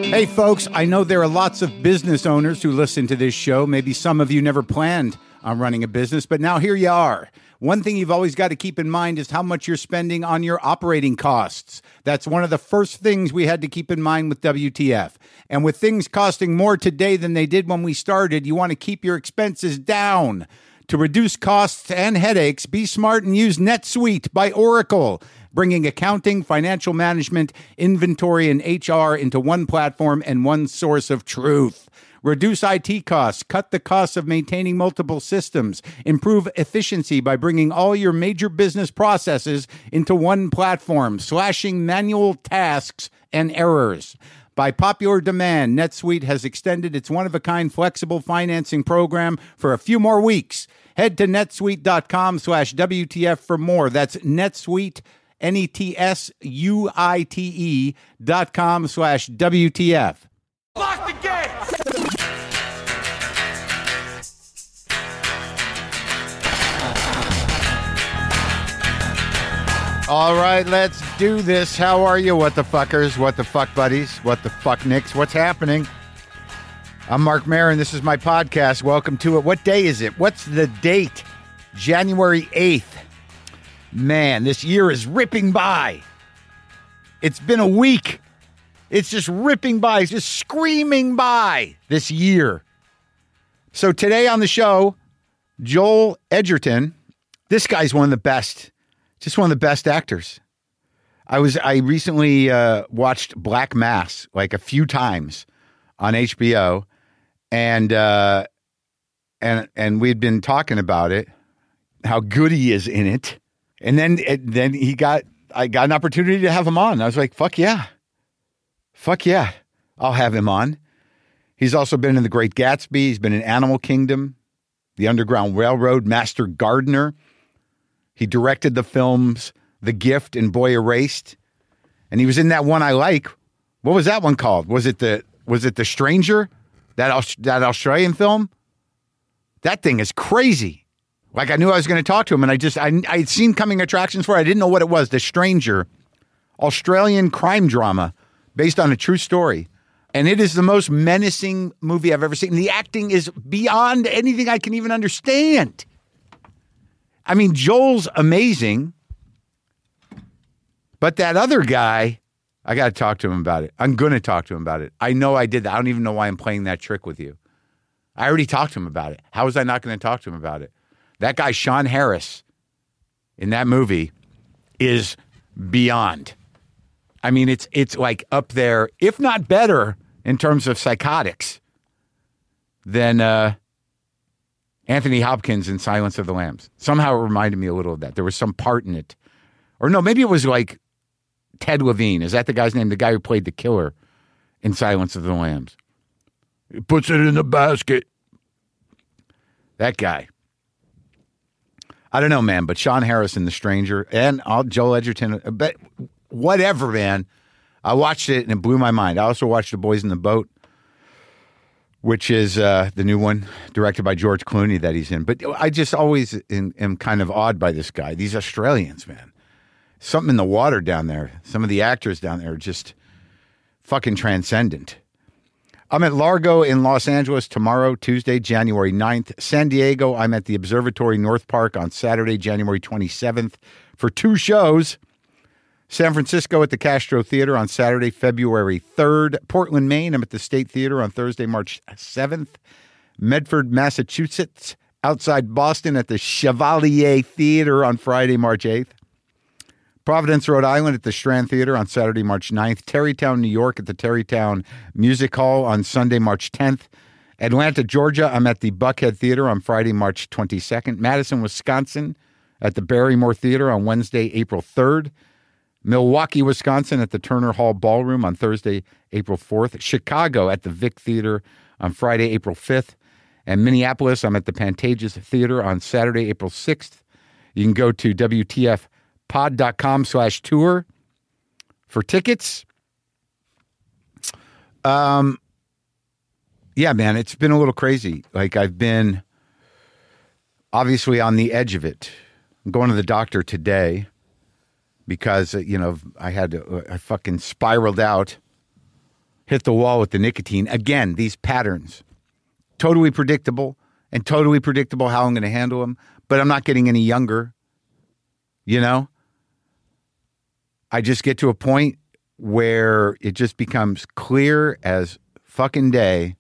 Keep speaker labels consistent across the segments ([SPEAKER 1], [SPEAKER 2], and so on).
[SPEAKER 1] Hey, folks, I know there are lots of business owners who listen to this show. Maybe some of you never planned on running a business, but now here you are. One thing you've always got to keep in mind is how much you're spending on your operating costs. That's one of the first things we had to keep in mind with WTF. And with things costing more today than they did when we started, you want to keep your expenses down. To reduce costs and headaches, be smart and use NetSuite by Oracle, bringing accounting, financial management, inventory, and HR into one platform and one source of truth. Reduce IT costs, cut the costs of maintaining multiple systems, improve efficiency by bringing all your major business processes into one platform, slashing manual tasks and errors. By popular demand, NetSuite has extended its one-of-a-kind flexible financing program for a few more weeks. Head to netsuite.com/WTF for more. That's NetSuite, NetSuite.com/WTF.
[SPEAKER 2] Lock the gate!
[SPEAKER 1] All right, let's do this. How are you, what the fuckers, what the fuck buddies, what the fuck nicks, what's happening? I'm Mark Maron. This is my podcast. Welcome to it. What day is it? What's the date? January 8th. Man, this year is ripping by. It's been a week. It's just ripping by. It's just screaming by this year. So today on the show, Joel Edgerton. This guy's one of the best. Just one of the best actors. I recently watched Black Mass like a few times on HBO, and we'd been talking about it, how good he is in it, and then I got an opportunity to have him on. I was like, fuck yeah, I'll have him on. He's also been in The Great Gatsby. He's been in Animal Kingdom, The Underground Railroad, Master Gardener. He directed the films The Gift and Boy Erased, and he was in that one I like. What was that one called? Was it The Stranger? That Australian film? That thing is crazy. Like, I knew I was going to talk to him, and I'd seen coming attractions for it. I didn't know what it was. The Stranger, Australian crime drama based on a true story. And it is the most menacing movie I've ever seen. The acting is beyond anything I can even understand. I mean, Joel's amazing, but that other guy, I got to talk to him about it. I'm going to talk to him about it. I know I did that. I don't even know why I'm playing that trick with you. I already talked to him about it. How was I not going to talk to him about it? That guy, Sean Harris, in that movie is beyond. I mean, it's like up there, if not better, in terms of psychotics than Anthony Hopkins in Silence of the Lambs. Somehow it reminded me a little of that. There was some part in it. Or no, maybe it was like Ted Levine. Is that the guy's name? The guy who played the killer in Silence of the Lambs. He puts it in the basket. That guy. I don't know, man, but Sean Harris in The Stranger and Joel Edgerton. But whatever, man. I watched it and it blew my mind. I also watched The Boys in the Boat, which is the new one directed by George Clooney that he's in. But I just always am kind of awed by this guy. These Australians, man. Something in the water down there. Some of the actors down there are just fucking transcendent. I'm at Largo in Los Angeles tomorrow, Tuesday, January 9th. San Diego, I'm at the Observatory North Park on Saturday, January 27th for 2 shows. San Francisco at the Castro Theater on Saturday, February 3rd. Portland, Maine, I'm at the State Theater on Thursday, March 7th. Medford, Massachusetts, outside Boston at the Chevalier Theater on Friday, March 8th. Providence, Rhode Island at the Strand Theater on Saturday, March 9th. Terrytown, New York at the Terrytown Music Hall on Sunday, March 10th. Atlanta, Georgia, I'm at the Buckhead Theater on Friday, March 22nd. Madison, Wisconsin at the Barrymore Theater on Wednesday, April 3rd. Milwaukee, Wisconsin at the Turner Hall Ballroom on Thursday, April 4th. Chicago at the Vic Theater on Friday, April 5th. And Minneapolis, I'm at the Pantages Theater on Saturday, April 6th. You can go to WTFpod.com/tour for tickets. Yeah, man, it's been a little crazy. Like, I've been obviously on the edge of it. I'm going to the doctor today because, I fucking spiraled out hit the wall with the nicotine. Again, these patterns, totally predictable and totally predictable how I'm going to handle them, but I'm not getting any younger, you know? I just get to a point where it just becomes clear as fucking day,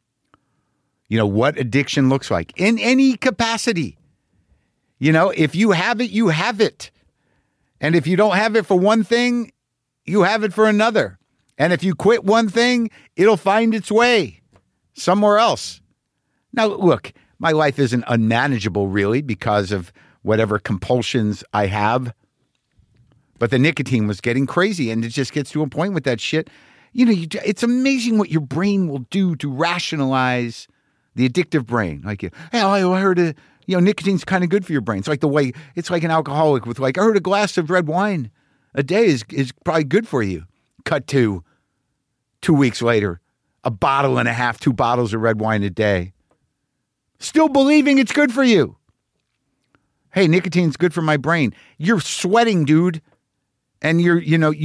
[SPEAKER 1] you know, what addiction looks like in any capacity. You know, if you have it, you have it. And if you don't have it for one thing, you have it for another. And if you quit one thing, it'll find its way somewhere else. Now, look, my life isn't unmanageable really because of whatever compulsions I have. But the nicotine was getting crazy, and it just gets to a point with that shit. You know, it's amazing what your brain will do to rationalize the addictive brain. Like, hey, I heard nicotine's kind of good for your brain. It's like it's like an alcoholic with like, I heard a glass of red wine a day is probably good for you. Cut to 2 weeks later, a bottle and a half, 2 bottles of red wine a day. Still believing it's good for you. Hey, nicotine's good for my brain. You're sweating, dude. And you're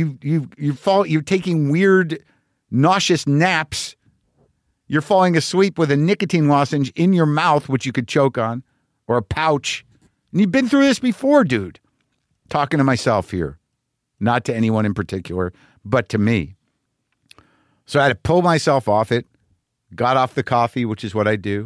[SPEAKER 1] taking weird, nauseous naps. You're falling asleep with a nicotine lozenge in your mouth, which you could choke on, or a pouch. And you've been through this before, dude. Talking to myself here. Not to anyone in particular, but to me. So I had to pull myself off it. Got off the coffee, which is what I do.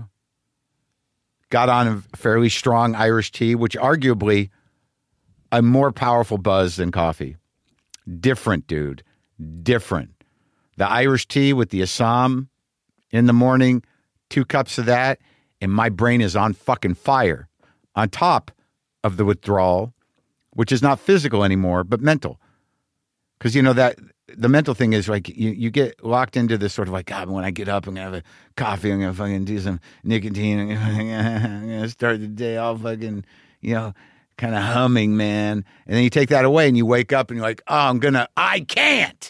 [SPEAKER 1] Got on a fairly strong Irish tea, which arguably a more powerful buzz than coffee. Different, dude. Different. The Irish tea with the Assam in the morning, 2 cups of that, and my brain is on fucking fire. On top of the withdrawal, which is not physical anymore, but mental. Because, you know, that the mental thing is like you get locked into this sort of like, God, when I get up, I'm going to have a coffee. I'm going to fucking do some nicotine. I'm going to start the day all fucking, you know, kind of humming, man. And then you take that away and you wake up and you're like, oh, I can't.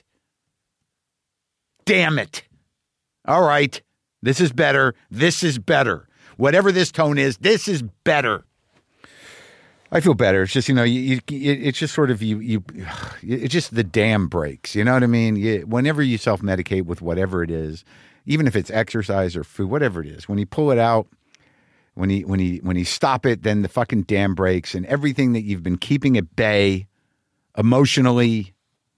[SPEAKER 1] Damn it. All right. This is better. This is better. Whatever this tone is, this is better. I feel better. It's just, you know, it's just sort of it's just the dam breaks. You know what I mean? Whenever you self-medicate with whatever it is, even if it's exercise or food, whatever it is, when you pull it out, when you stop it, then the fucking dam breaks and everything that you've been keeping at bay emotionally,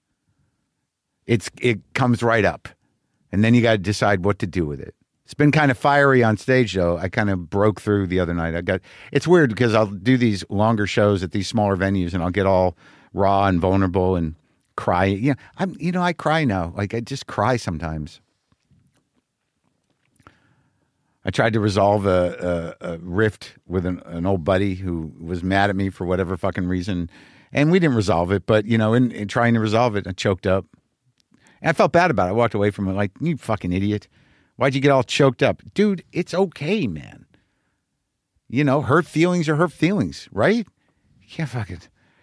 [SPEAKER 1] it comes right up. And then you got to decide what to do with it. It's been kind of fiery on stage, though. I kind of broke through the other night. It's weird because I'll do these longer shows at these smaller venues, and I'll get all raw and vulnerable and cry. Yeah, I cry now. Like I just cry sometimes. I tried to resolve a rift with an old buddy who was mad at me for whatever fucking reason, and we didn't resolve it. But you know, in trying to resolve it, I choked up, and I felt bad about it. I walked away from it like, you fucking idiot. Why'd you get all choked up? Dude, it's okay, man. You know, hurt feelings are hurt feelings, right? You can't fucking...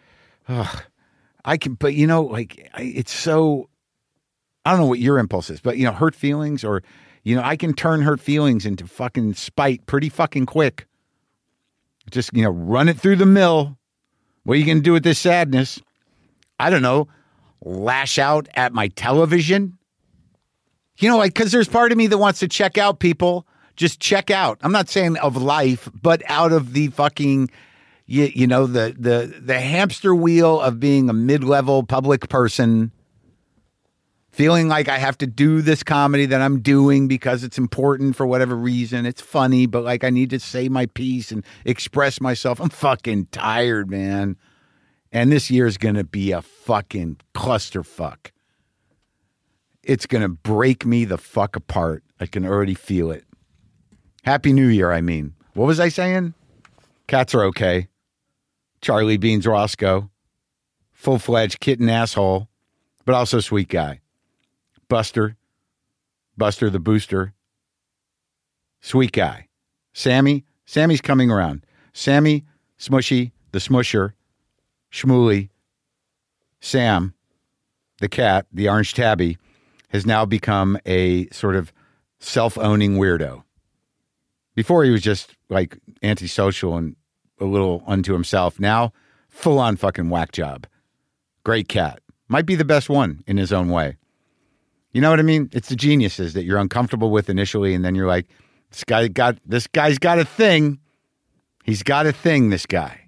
[SPEAKER 1] but you know, like, it's so... I don't know what your impulse is, but, you know, hurt feelings or, you know, I can turn hurt feelings into fucking spite pretty fucking quick. Just, you know, run it through the mill. What are you going to do with this sadness? I don't know. Lash out at my television? You know, like, because there's part of me that wants to check out people. Just check out. I'm not saying of life, but out of the fucking, you know, the hamster wheel of being a mid-level public person, feeling like I have to do this comedy that I'm doing because it's important for whatever reason. It's funny, but like I need to say my piece and express myself. I'm fucking tired, man. And this year's going to be a fucking clusterfuck. It's going to break me the fuck apart. I can already feel it. Happy New Year, I mean. What was I saying? Cats are okay. Charlie Beans Roscoe. Full-fledged kitten asshole, but also sweet guy. Buster the Booster. Sweet guy. Sammy's coming around. Sammy, Smushy, the Smusher, Shmooly, Sam, the cat, the orange tabby, has now become a sort of self-owning weirdo. Before he was just like antisocial and a little unto himself. Now, full-on fucking whack job. Great cat. Might be the best one in his own way. You know what I mean? It's the geniuses that you're uncomfortable with initially, and then you're like, this guy's got a thing. He's got a thing, this guy.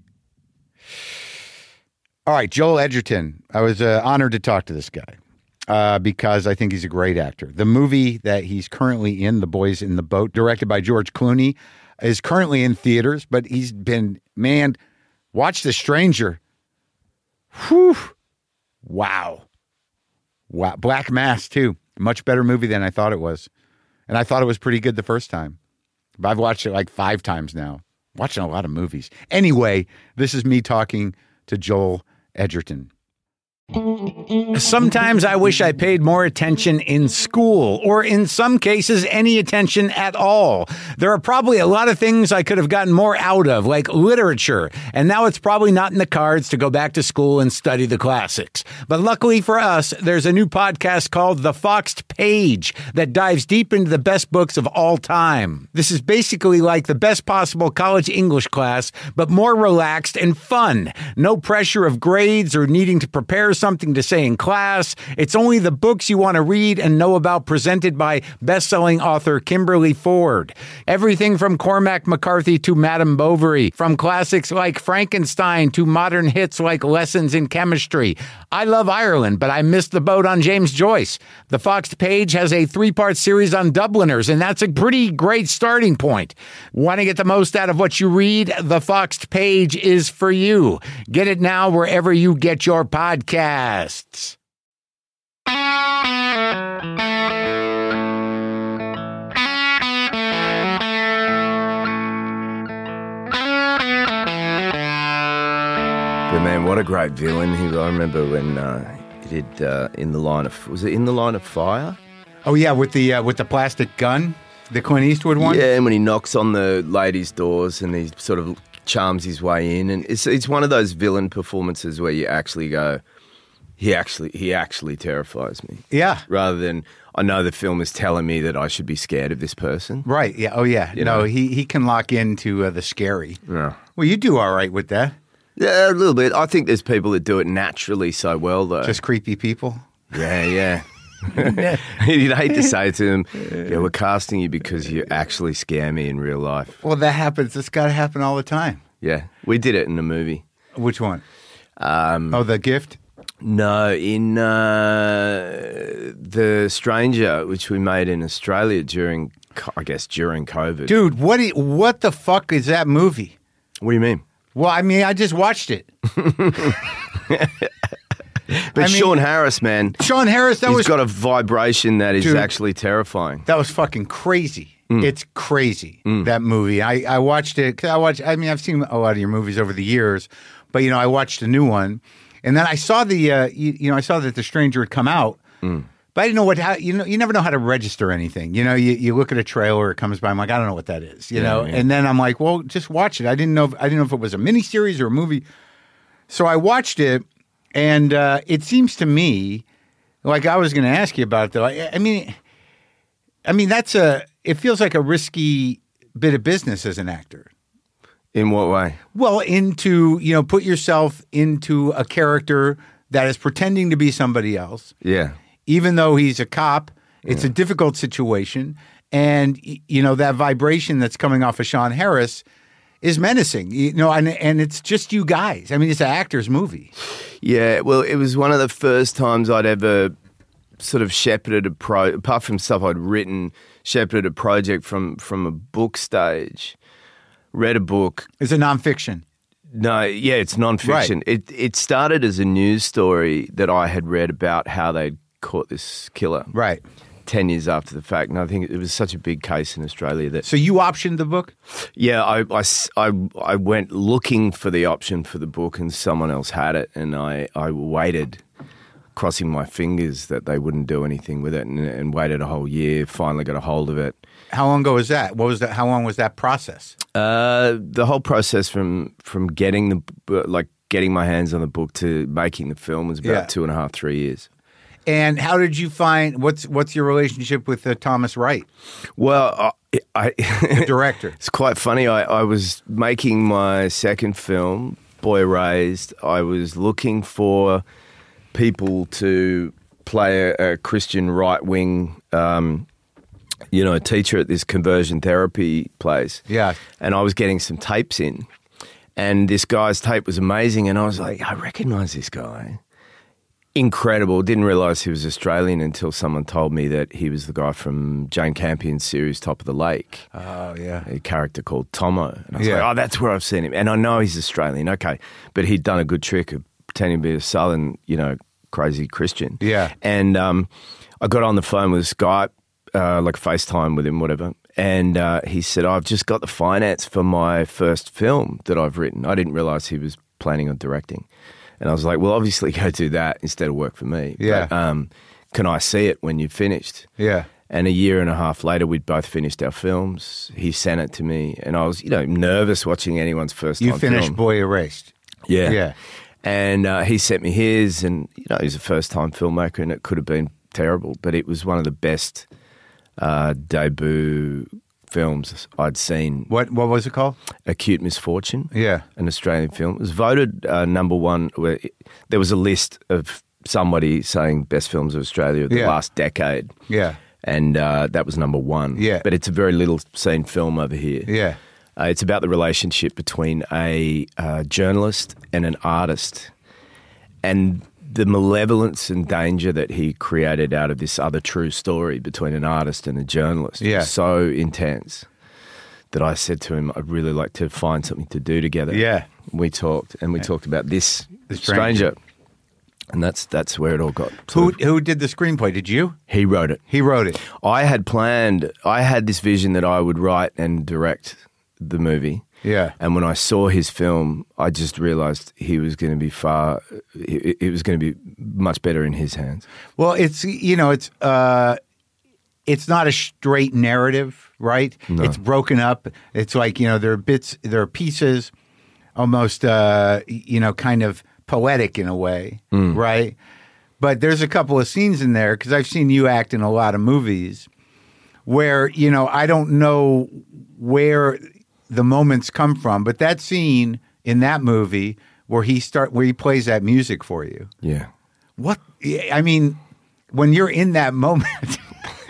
[SPEAKER 1] All right, Joel Edgerton. I was honored to talk to this guy because I think he's a great actor. The movie that he's currently in, The Boys in the Boat, directed by George Clooney, is currently in theaters, but he's been, man, watch The Stranger. Whew. Wow. Black Mass, too. Much better movie than I thought it was. And I thought it was pretty good the first time. But I've watched it like 5 times now. Watching a lot of movies. Anyway, this is me talking to Joel Edgerton. Sometimes I wish I paid more attention in school, or in some cases, any attention at all. There are probably a lot of things I could have gotten more out of, like literature, and now it's probably not in the cards to go back to school and study the classics. But luckily for us, there's a new podcast called The Foxed Page that dives deep into the best books of all time. This is basically like the best possible college English class, but more relaxed and fun. No pressure of grades or needing to prepare something to say in class. It's only the books you want to read and know about, presented by best-selling author Kimberly Ford. Everything from Cormac McCarthy to Madame Bovary, from classics like Frankenstein to modern hits like Lessons in Chemistry. I love Ireland, but I missed the boat on James Joyce. The Foxed Page has a 3-part series on Dubliners, and that's a pretty great starting point. Want to get the most out of what you read? The Foxed Page is for you. Get it now wherever you get your podcasts.
[SPEAKER 2] But man, what a great villain. I remember when he did In the Line of... Was it In the Line of Fire?
[SPEAKER 1] Oh, yeah, with the plastic gun, the Clint Eastwood one?
[SPEAKER 2] Yeah, and when he knocks on the ladies' doors and he sort of charms his way in. And it's one of those villain performances where you actually go... He actually terrifies me.
[SPEAKER 1] Yeah.
[SPEAKER 2] Rather than, I know the film is telling me that I should be scared of this person.
[SPEAKER 1] Right. Yeah. Oh, yeah.
[SPEAKER 2] You know?
[SPEAKER 1] He can lock into the scary.
[SPEAKER 2] Yeah.
[SPEAKER 1] Well, you do all right with that.
[SPEAKER 2] Yeah, a little bit. I think there's people that do it naturally so well, though.
[SPEAKER 1] Just creepy people?
[SPEAKER 2] Yeah. You'd hate to say to them, yeah, we're casting you because you actually scare me in real life.
[SPEAKER 1] Well, that happens. It's got to happen all the time.
[SPEAKER 2] Yeah. We did it in the movie.
[SPEAKER 1] Which one? The Gift?
[SPEAKER 2] No, in The Stranger, which we made in Australia during COVID.
[SPEAKER 1] Dude, what the fuck is that movie?
[SPEAKER 2] What do you mean?
[SPEAKER 1] Well, I mean, I just watched it.
[SPEAKER 2] But Sean Harris, man.
[SPEAKER 1] Sean Harris,
[SPEAKER 2] he's got a vibration that is actually terrifying.
[SPEAKER 1] That was fucking crazy. It's crazy, that movie. I watched it. I've seen a lot of your movies over the years, but, I watched a new one. And then I saw I saw that The Stranger had come out, but I didn't know you never know how to register anything. You look at a trailer, it comes by, I'm like, I don't know what that is, know? Yeah. And then I'm like, well, just watch it. I didn't know if it was a miniseries or a movie. So I watched it, and it seems to me, like I was going to ask you about it, though. I mean, it feels like a risky bit of business as an actor.
[SPEAKER 2] In what way?
[SPEAKER 1] Well, put yourself into a character that is pretending to be somebody else.
[SPEAKER 2] Yeah.
[SPEAKER 1] Even though he's a cop, it's a difficult situation. And, that vibration that's coming off of Sean Harris is menacing, and it's just you guys. I mean, it's an actor's movie.
[SPEAKER 2] Yeah, well, it was one of the first times I'd ever sort of shepherded apart from stuff I'd written, shepherded a project from a book stage. Read a book.
[SPEAKER 1] Is it nonfiction?
[SPEAKER 2] No, yeah, it's nonfiction. Right. It started as a news story that I had read about how they'd caught this killer.
[SPEAKER 1] Right.
[SPEAKER 2] 10 years after the fact. And I think it was such a big case in Australia that...
[SPEAKER 1] So you optioned the book?
[SPEAKER 2] Yeah, I went looking for the option for the book and someone else had it, and I waited, crossing my fingers that they wouldn't do anything with it, and waited a whole year, finally got a hold of it.
[SPEAKER 1] How long ago was that? How long was that process?
[SPEAKER 2] The whole process from getting getting my hands on the book to making the film was about 2.5, 3 years.
[SPEAKER 1] And how did you find what's your relationship with Thomas Wright?
[SPEAKER 2] Well,
[SPEAKER 1] the director.
[SPEAKER 2] It's quite funny. I was making my second film, Boy Raised. I was looking for people to play a Christian right-wing, teacher at this conversion therapy place.
[SPEAKER 1] Yeah.
[SPEAKER 2] And I was getting some tapes in, and this guy's tape was amazing, and I was like, I recognize this guy. Incredible. Didn't realise he was Australian until someone told me that he was the guy from Jane Campion's series Top of the Lake.
[SPEAKER 1] Oh, yeah.
[SPEAKER 2] A character called Tomo. And I was like, that's where I've seen him. And I know he's Australian, okay. But he'd done a good trick of pretending to be a southern, crazy Christian.
[SPEAKER 1] Yeah.
[SPEAKER 2] And I got on the phone with Skype, like FaceTime with him, whatever. And he said, I've just got the finance for my first film that I've written. I didn't realise he was planning on directing. And I was like, well, obviously go do that instead of work for me.
[SPEAKER 1] Yeah.
[SPEAKER 2] But, can I see it when you've finished?
[SPEAKER 1] Yeah.
[SPEAKER 2] And a year and a half later, we'd both finished our films. He sent it to me, and I was, nervous watching anyone's first time
[SPEAKER 1] You finished
[SPEAKER 2] film.
[SPEAKER 1] Boy Erased.
[SPEAKER 2] Yeah.
[SPEAKER 1] Yeah.
[SPEAKER 2] And he sent me his, and, he's a first-time filmmaker, and it could have been terrible, but it was one of the best debut films I'd seen.
[SPEAKER 1] What was it called?
[SPEAKER 2] Acute Misfortune.
[SPEAKER 1] Yeah.
[SPEAKER 2] An Australian film. It was voted number one. There was a list of somebody saying best films of Australia of the last decade.
[SPEAKER 1] Yeah.
[SPEAKER 2] And that was number one.
[SPEAKER 1] Yeah.
[SPEAKER 2] But it's a very little seen film over here.
[SPEAKER 1] Yeah.
[SPEAKER 2] It's about the relationship between a journalist and an artist, and the malevolence and danger that he created out of this other true story between an artist and a journalist was so intense that I said to him, I'd really like to find something to do together.
[SPEAKER 1] Yeah.
[SPEAKER 2] We talked, and we talked about this stranger. And that's where it all got.
[SPEAKER 1] Who did the screenplay? Did you?
[SPEAKER 2] He wrote it.
[SPEAKER 1] He wrote it.
[SPEAKER 2] I had this vision that I would write and direct the movie.
[SPEAKER 1] Yeah.
[SPEAKER 2] And when I saw his film, I just realized he was going to be it was going to be much better in his hands.
[SPEAKER 1] Well, it's not a straight narrative, right?
[SPEAKER 2] No.
[SPEAKER 1] It's broken up. It's like, there are pieces, almost, kind of poetic in a way, right? But there's a couple of scenes in there, because I've seen you act in a lot of movies where, I don't know where the moments come from, but that scene in that movie where he plays that music for you.
[SPEAKER 2] Yeah.
[SPEAKER 1] What, I mean, when you're in that moment,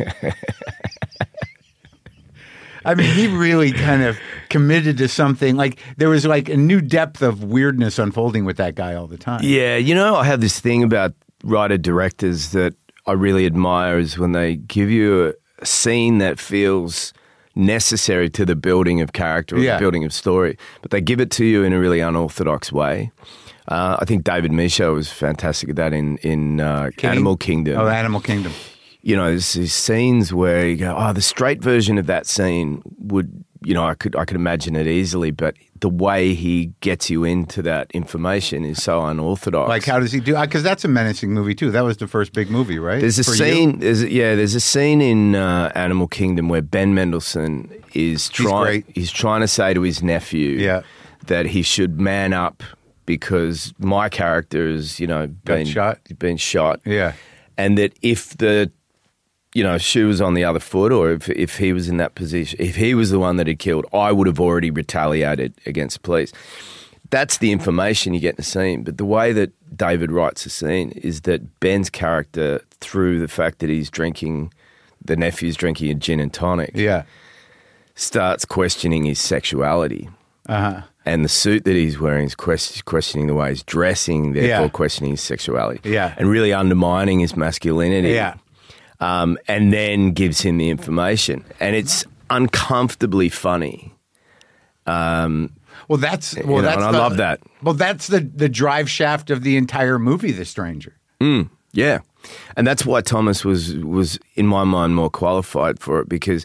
[SPEAKER 1] I mean, he really kind of committed to something. Like, there was like a new depth of weirdness unfolding with that guy all the time.
[SPEAKER 2] Yeah, I have this thing about writer-directors that I really admire is when they give you a scene that feels necessary to the building of character or the building of story, but they give it to you in a really unorthodox way. I think David Michôd was fantastic at that in Animal Kingdom.
[SPEAKER 1] Oh, Animal Kingdom.
[SPEAKER 2] There's these scenes where you go, the straight version of that scene would, I could imagine it easily, but the way he gets you into that information is so unorthodox.
[SPEAKER 1] Like, how does he do? Because that's a menacing movie too. That was the first big movie, right?
[SPEAKER 2] There's a scene. There's a scene in Animal Kingdom where Ben Mendelsohn is he's trying to say to his nephew that he should man up because my character is, been shot.
[SPEAKER 1] Yeah,
[SPEAKER 2] and that if the shoe was on the other foot, or if he was in that position, if he was the one that had killed, I would have already retaliated against the police. That's the information you get in the scene. But the way that David writes the scene is that Ben's character, through the fact that the nephew's drinking a gin and tonic, starts questioning his sexuality.
[SPEAKER 1] Uh-huh.
[SPEAKER 2] And the suit that he's wearing is questioning the way he's dressing, therefore questioning his sexuality. Yeah. And really undermining his masculinity. Yeah. And then gives him the information. And it's uncomfortably funny.
[SPEAKER 1] And I
[SPEAKER 2] love that.
[SPEAKER 1] Well, that's the drive shaft of the entire movie, The Stranger.
[SPEAKER 2] Yeah. And that's why Thomas was in my mind more qualified for it, because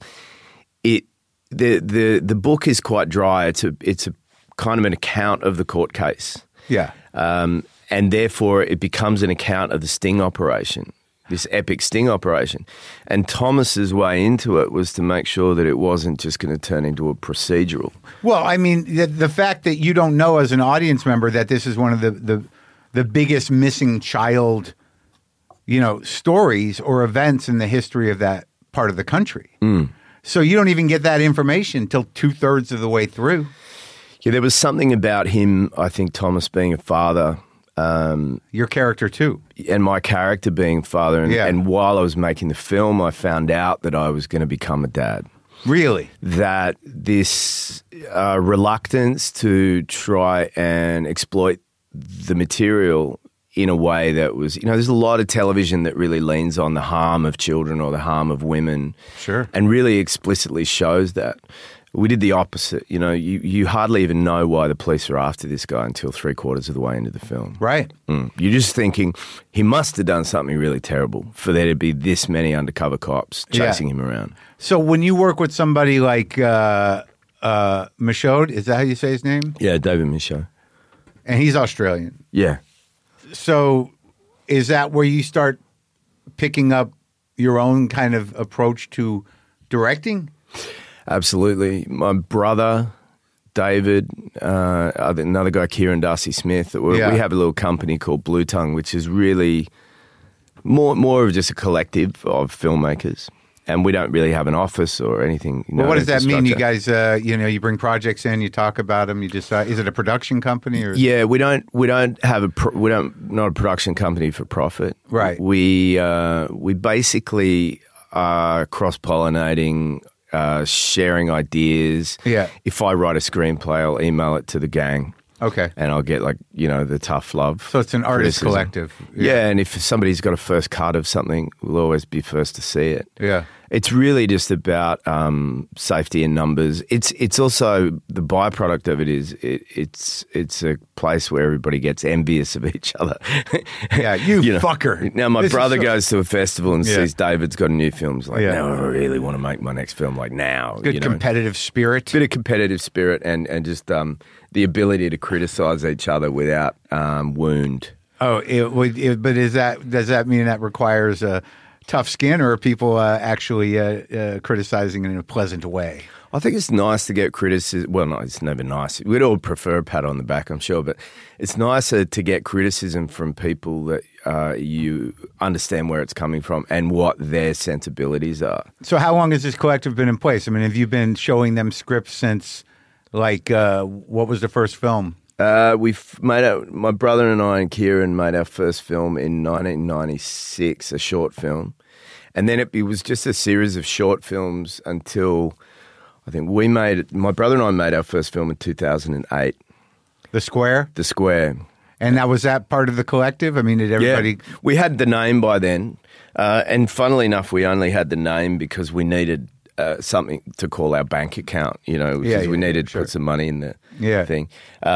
[SPEAKER 2] the book is quite dry. It's a kind of an account of the court case.
[SPEAKER 1] Yeah.
[SPEAKER 2] And therefore it becomes an account of the sting operation. This epic sting operation. And Thomas's way into it was to make sure that it wasn't just going to turn into a procedural.
[SPEAKER 1] Well, I mean, the fact that you don't know as an audience member that this is one of the biggest missing child, stories or events in the history of that part of the country. So you don't even get that information till 2/3 of the way through.
[SPEAKER 2] Yeah, there was something about him, I think, Thomas being a father
[SPEAKER 1] Your character too.
[SPEAKER 2] And my character being father. And while I was making the film, I found out that I was going to become a dad.
[SPEAKER 1] Really?
[SPEAKER 2] That this reluctance to try and exploit the material in a way that was, there's a lot of television that really leans on the harm of children or the harm of women.
[SPEAKER 1] Sure.
[SPEAKER 2] And really explicitly shows that. We did the opposite. You hardly even know why the police are after this guy until 3/4 of the way into the film.
[SPEAKER 1] Right.
[SPEAKER 2] You're just thinking he must have done something really terrible for there to be this many undercover cops chasing him around.
[SPEAKER 1] So when you work with somebody like Michaud, is that how you say his name?
[SPEAKER 2] Yeah, David Michaud.
[SPEAKER 1] And he's Australian.
[SPEAKER 2] Yeah.
[SPEAKER 1] So is that where you start picking up your own kind of approach to directing?
[SPEAKER 2] Absolutely. My brother, David, another guy, Kieran Darcy Smith, we have a little company called Blue Tongue, which is really more of just a collective of filmmakers. And we don't really have an office or anything.
[SPEAKER 1] Well, what does that mean? You guys, you bring projects in, you talk about them. You decide. Is it a production company? Or?
[SPEAKER 2] Yeah, we don't have not a production company for profit.
[SPEAKER 1] Right.
[SPEAKER 2] We basically are cross-pollinating, sharing ideas.
[SPEAKER 1] Yeah.
[SPEAKER 2] If I write a screenplay, I'll email it to the gang.
[SPEAKER 1] Okay.
[SPEAKER 2] And I'll get the tough love.
[SPEAKER 1] So it's an artist
[SPEAKER 2] criticism.
[SPEAKER 1] collective.
[SPEAKER 2] Yeah, and if somebody's got a first cut of something, we'll always be first to see it.
[SPEAKER 1] Yeah.
[SPEAKER 2] It's really just about safety in numbers. It's also the byproduct of it is it's a place where everybody gets envious of each other.
[SPEAKER 1] Yeah, you fucker.
[SPEAKER 2] Now my brother goes to a festival and sees David's got a new film. He's like, now I really want to make my next film like now.
[SPEAKER 1] Good competitive spirit.
[SPEAKER 2] Bit of competitive spirit and just the ability to criticize each other without wound.
[SPEAKER 1] Oh, but does that mean that requires a tough skin, or are people actually criticizing in a pleasant way?
[SPEAKER 2] I think it's nice to get criticism. Well, no, it's never nice. We'd all prefer a pat on the back, I'm sure, but it's nicer to get criticism from people that you understand where it's coming from and what their sensibilities are.
[SPEAKER 1] So how long has this collective been in place? I mean, have you been showing them scripts since, what was the first film?
[SPEAKER 2] My brother and I and Kieran made our first film in 1996, a short film. And then it was just a series of short films until I think my brother and I made our first film in 2008.
[SPEAKER 1] The Square?
[SPEAKER 2] The Square.
[SPEAKER 1] And was that part of the collective? I mean, did everybody...
[SPEAKER 2] Yeah, we had the name by then. And funnily enough, we only had the name because we needed something to call our bank account, because we needed to put some money in the thing.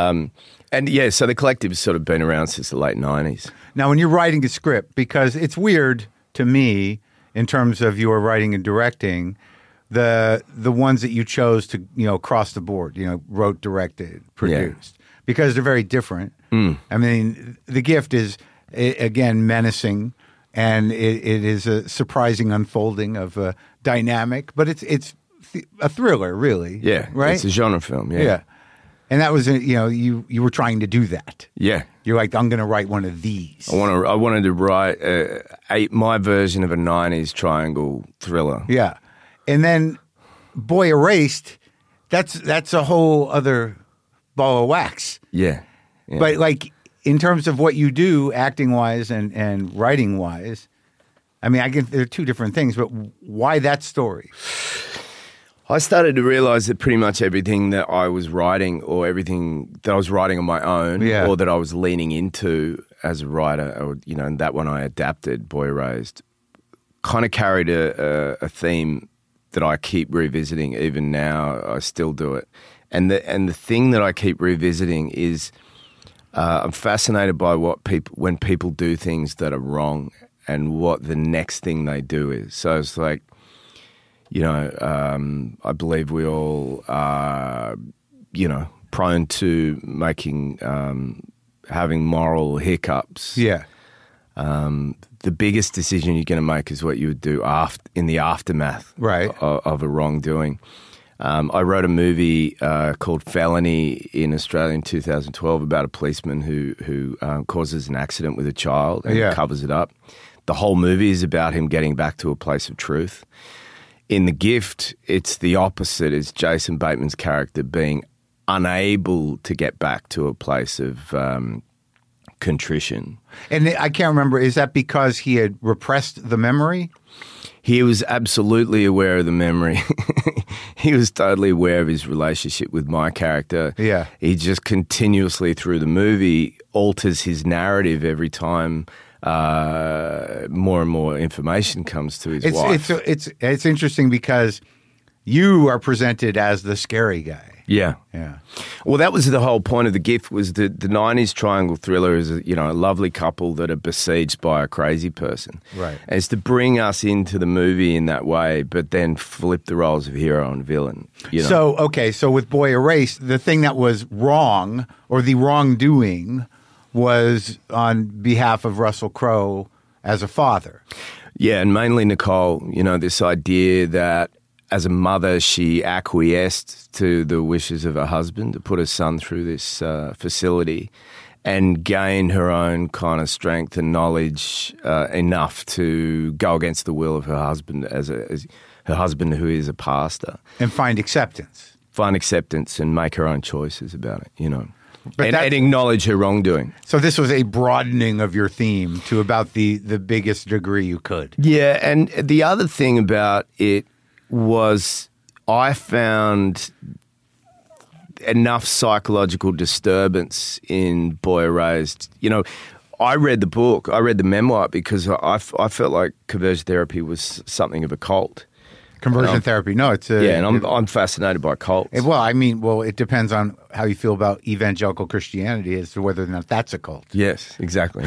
[SPEAKER 2] So the collective's sort of been around since the late 90s.
[SPEAKER 1] Now, when you're writing a script, because it's weird to me in terms of your writing and directing, the ones that you chose to, across the board, wrote, directed, produced, because they're very different. I mean, The Gift is, again, menacing, and it is a surprising unfolding of a dynamic, but it's a thriller, really.
[SPEAKER 2] Yeah,
[SPEAKER 1] right.
[SPEAKER 2] It's a genre film.
[SPEAKER 1] Yeah, and that was you were trying to do that.
[SPEAKER 2] Yeah,
[SPEAKER 1] you're like, I'm going to write one of these.
[SPEAKER 2] I wanted to write my version of a '90s triangle thriller.
[SPEAKER 1] Yeah, and then Boy Erased, that's a whole other ball of wax.
[SPEAKER 2] Yeah.
[SPEAKER 1] But in terms of what you do, acting wise and writing wise. I mean, they're two different things, but why that story?
[SPEAKER 2] I started to realize that pretty much everything that I was writing or everything that I was writing on my own or that I was leaning into as a writer, or, and that one I adapted, Boy Erased, kind of carried a theme that I keep revisiting. Even now, I still do it. And the thing that I keep revisiting is I'm fascinated by when people do things that are wrong and what the next thing they do is. So it's like, I believe we all are, prone to making, having moral hiccups.
[SPEAKER 1] Yeah.
[SPEAKER 2] The biggest decision you're going to make is what you would do in the aftermath of a wrongdoing. I wrote a movie called Felony in Australia in 2012 about a policeman who causes an accident with a child and covers it up. The whole movie is about him getting back to a place of truth. In The Gift, it's the opposite. It's Jason Bateman's character being unable to get back to a place of contrition.
[SPEAKER 1] And I can't remember, is that because he had repressed the memory?
[SPEAKER 2] He was absolutely aware of the memory. He was totally aware of his relationship with my character.
[SPEAKER 1] Yeah.
[SPEAKER 2] He just continuously through the movie alters his narrative every time more and more information comes to his wife.
[SPEAKER 1] It's interesting because you are presented as the scary guy.
[SPEAKER 2] Yeah.
[SPEAKER 1] Yeah.
[SPEAKER 2] Well, that was the whole point of The Gift, was the 90s triangle thriller is, a lovely couple that are besieged by a crazy person.
[SPEAKER 1] Right.
[SPEAKER 2] And it's to bring us into the movie in that way, but then flip the roles of hero and villain.
[SPEAKER 1] So with Boy Erased, the thing that was wrong or the wrongdoing was on behalf of Russell Crowe as a father.
[SPEAKER 2] Yeah, and mainly Nicole, this idea that as a mother, she acquiesced to the wishes of her husband to put her son through this facility and gain her own kind of strength and knowledge enough to go against the will of her husband as her husband, who is a pastor.
[SPEAKER 1] And find acceptance.
[SPEAKER 2] And make her own choices about it, and acknowledge her wrongdoing.
[SPEAKER 1] So this was a broadening of your theme to about the biggest degree you could.
[SPEAKER 2] Yeah, and the other thing about it was I found enough psychological disturbance in Boy Erased. I read the book, I read the memoir because I felt like conversion therapy was something of a cult.
[SPEAKER 1] Conversion therapy. No, it's
[SPEAKER 2] and I'm fascinated by cults.
[SPEAKER 1] It depends on how you feel about evangelical Christianity as to whether or not that's a cult.
[SPEAKER 2] Yes, exactly.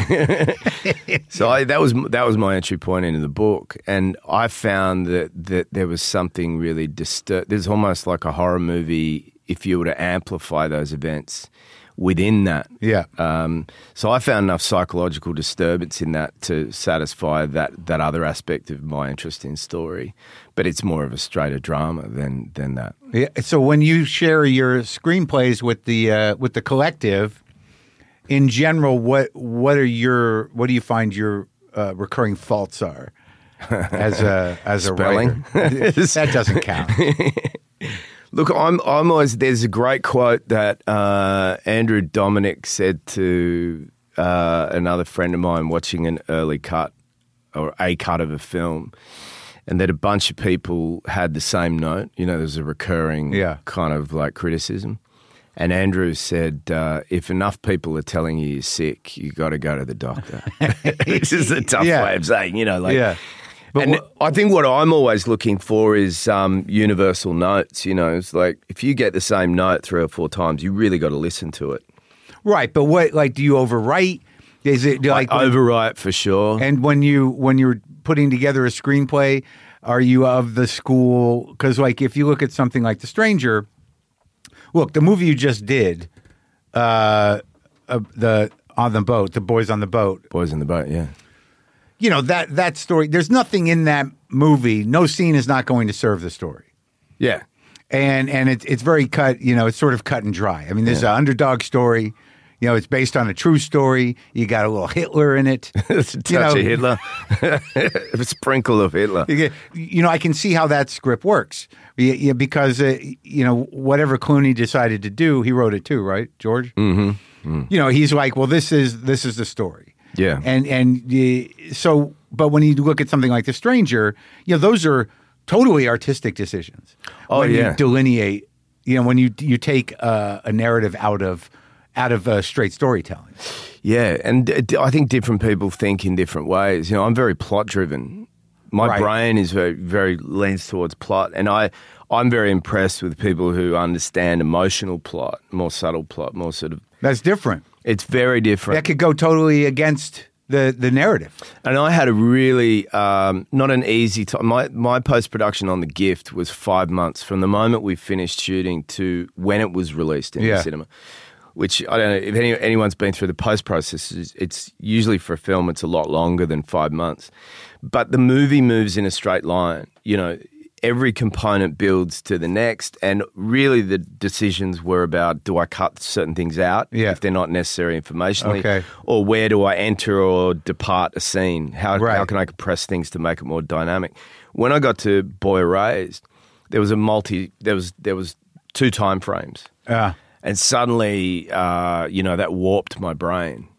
[SPEAKER 2] So that was my entry point into the book, and I found that there was something really there's almost like a horror movie if you were to amplify those events within that.
[SPEAKER 1] Yeah.
[SPEAKER 2] So I found enough psychological disturbance in that to satisfy that other aspect of my interest in story. But it's more of a straighter drama than that.
[SPEAKER 1] Yeah. So when you share your screenplays with the collective, in general, what do you find your recurring faults are as a
[SPEAKER 2] Spelling?
[SPEAKER 1] writer? That doesn't count.
[SPEAKER 2] Look, I'm always. There's a great quote that Andrew Dominic said to another friend of mine watching an early cut or a cut of a film, and that a bunch of people had the same note. There's a recurring kind of like criticism. And Andrew said, if enough people are telling you you're sick, you got to go to the doctor. This is a tough way of saying,
[SPEAKER 1] Yeah.
[SPEAKER 2] But I think what I'm always looking for is universal notes. It's like if you get the same note 3 or 4 times, you really got to listen to it.
[SPEAKER 1] Right, but what do you overwrite? Is it like
[SPEAKER 2] overwrite for sure?
[SPEAKER 1] And when you're putting together a screenplay, are you of the school? Because if you look at something like The Stranger, look, the movie you just did, the on the boat, the boys on the boat,
[SPEAKER 2] yeah.
[SPEAKER 1] That story, there's nothing in that movie. No scene is not going to serve the story.
[SPEAKER 2] Yeah.
[SPEAKER 1] And it's very cut, it's sort of cut and dry. I mean, there's an underdog story. It's based on a true story. You got a little Hitler in it.
[SPEAKER 2] It's a touch of Hitler. A sprinkle of Hitler.
[SPEAKER 1] I can see how that script works. Because, whatever Clooney decided to do, he wrote it too, right, George? Mm-hmm. He's like, well, this is the story.
[SPEAKER 2] Yeah.
[SPEAKER 1] But when you look at something like The Stranger, those are totally artistic decisions. When you delineate, when you take a narrative out of straight storytelling.
[SPEAKER 2] Yeah, and I think different people think in different ways. I'm very plot driven. My brain is very, very leans towards plot, and I'm very impressed with people who understand emotional plot, more subtle plot, more sort of.
[SPEAKER 1] That's different.
[SPEAKER 2] It's very different.
[SPEAKER 1] That could go totally against the narrative.
[SPEAKER 2] And I had a really not an easy time. My post-production on The Gift was 5 months from the moment we finished shooting to when it was released in the cinema. Which I don't know if anyone's been through the post process. It's usually for a film it's a lot longer than 5 months, but the movie moves in a straight line. Every component builds to the next, and really the decisions were about, do I cut certain things out if they're not necessary informationally, or where do I enter or depart a scene? How can I compress things to make it more dynamic? When I got to Boy Erased, there was there was 2 time frames, and suddenly that warped my brain.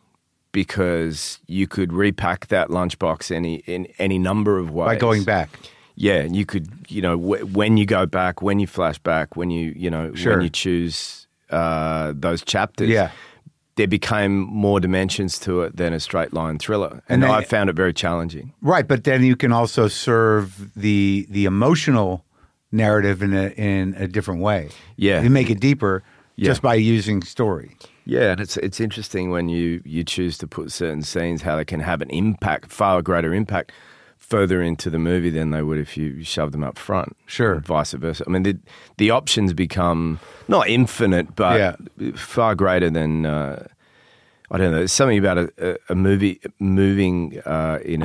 [SPEAKER 2] because you could repack that lunchbox in any number of ways.
[SPEAKER 1] By going back.
[SPEAKER 2] Yeah, you could, when you go back, when you flash back, when you,
[SPEAKER 1] Sure.
[SPEAKER 2] when you choose those chapters,
[SPEAKER 1] Yeah.
[SPEAKER 2] there became more dimensions to it than a straight line thriller. And I found it very challenging.
[SPEAKER 1] Right, but then you can also serve the emotional narrative in a different way.
[SPEAKER 2] Yeah.
[SPEAKER 1] You make it deeper just by using story.
[SPEAKER 2] Yeah, and it's interesting when you choose to put certain scenes, how they can have an impact, far greater impact, further into the movie than they would if you shoved them up front.
[SPEAKER 1] Sure.
[SPEAKER 2] And vice versa. I mean, the options become not infinite, but far greater than, I don't know, there's something about a movie moving in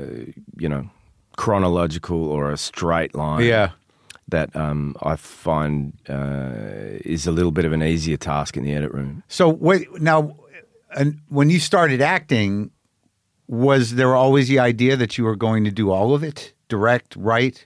[SPEAKER 2] a, chronological or a straight line.
[SPEAKER 1] Yeah.
[SPEAKER 2] That I find is a little bit of an easier task in the edit room.
[SPEAKER 1] So wait, now, when you started acting, was there always the idea that you were going to do all of it? Direct, write?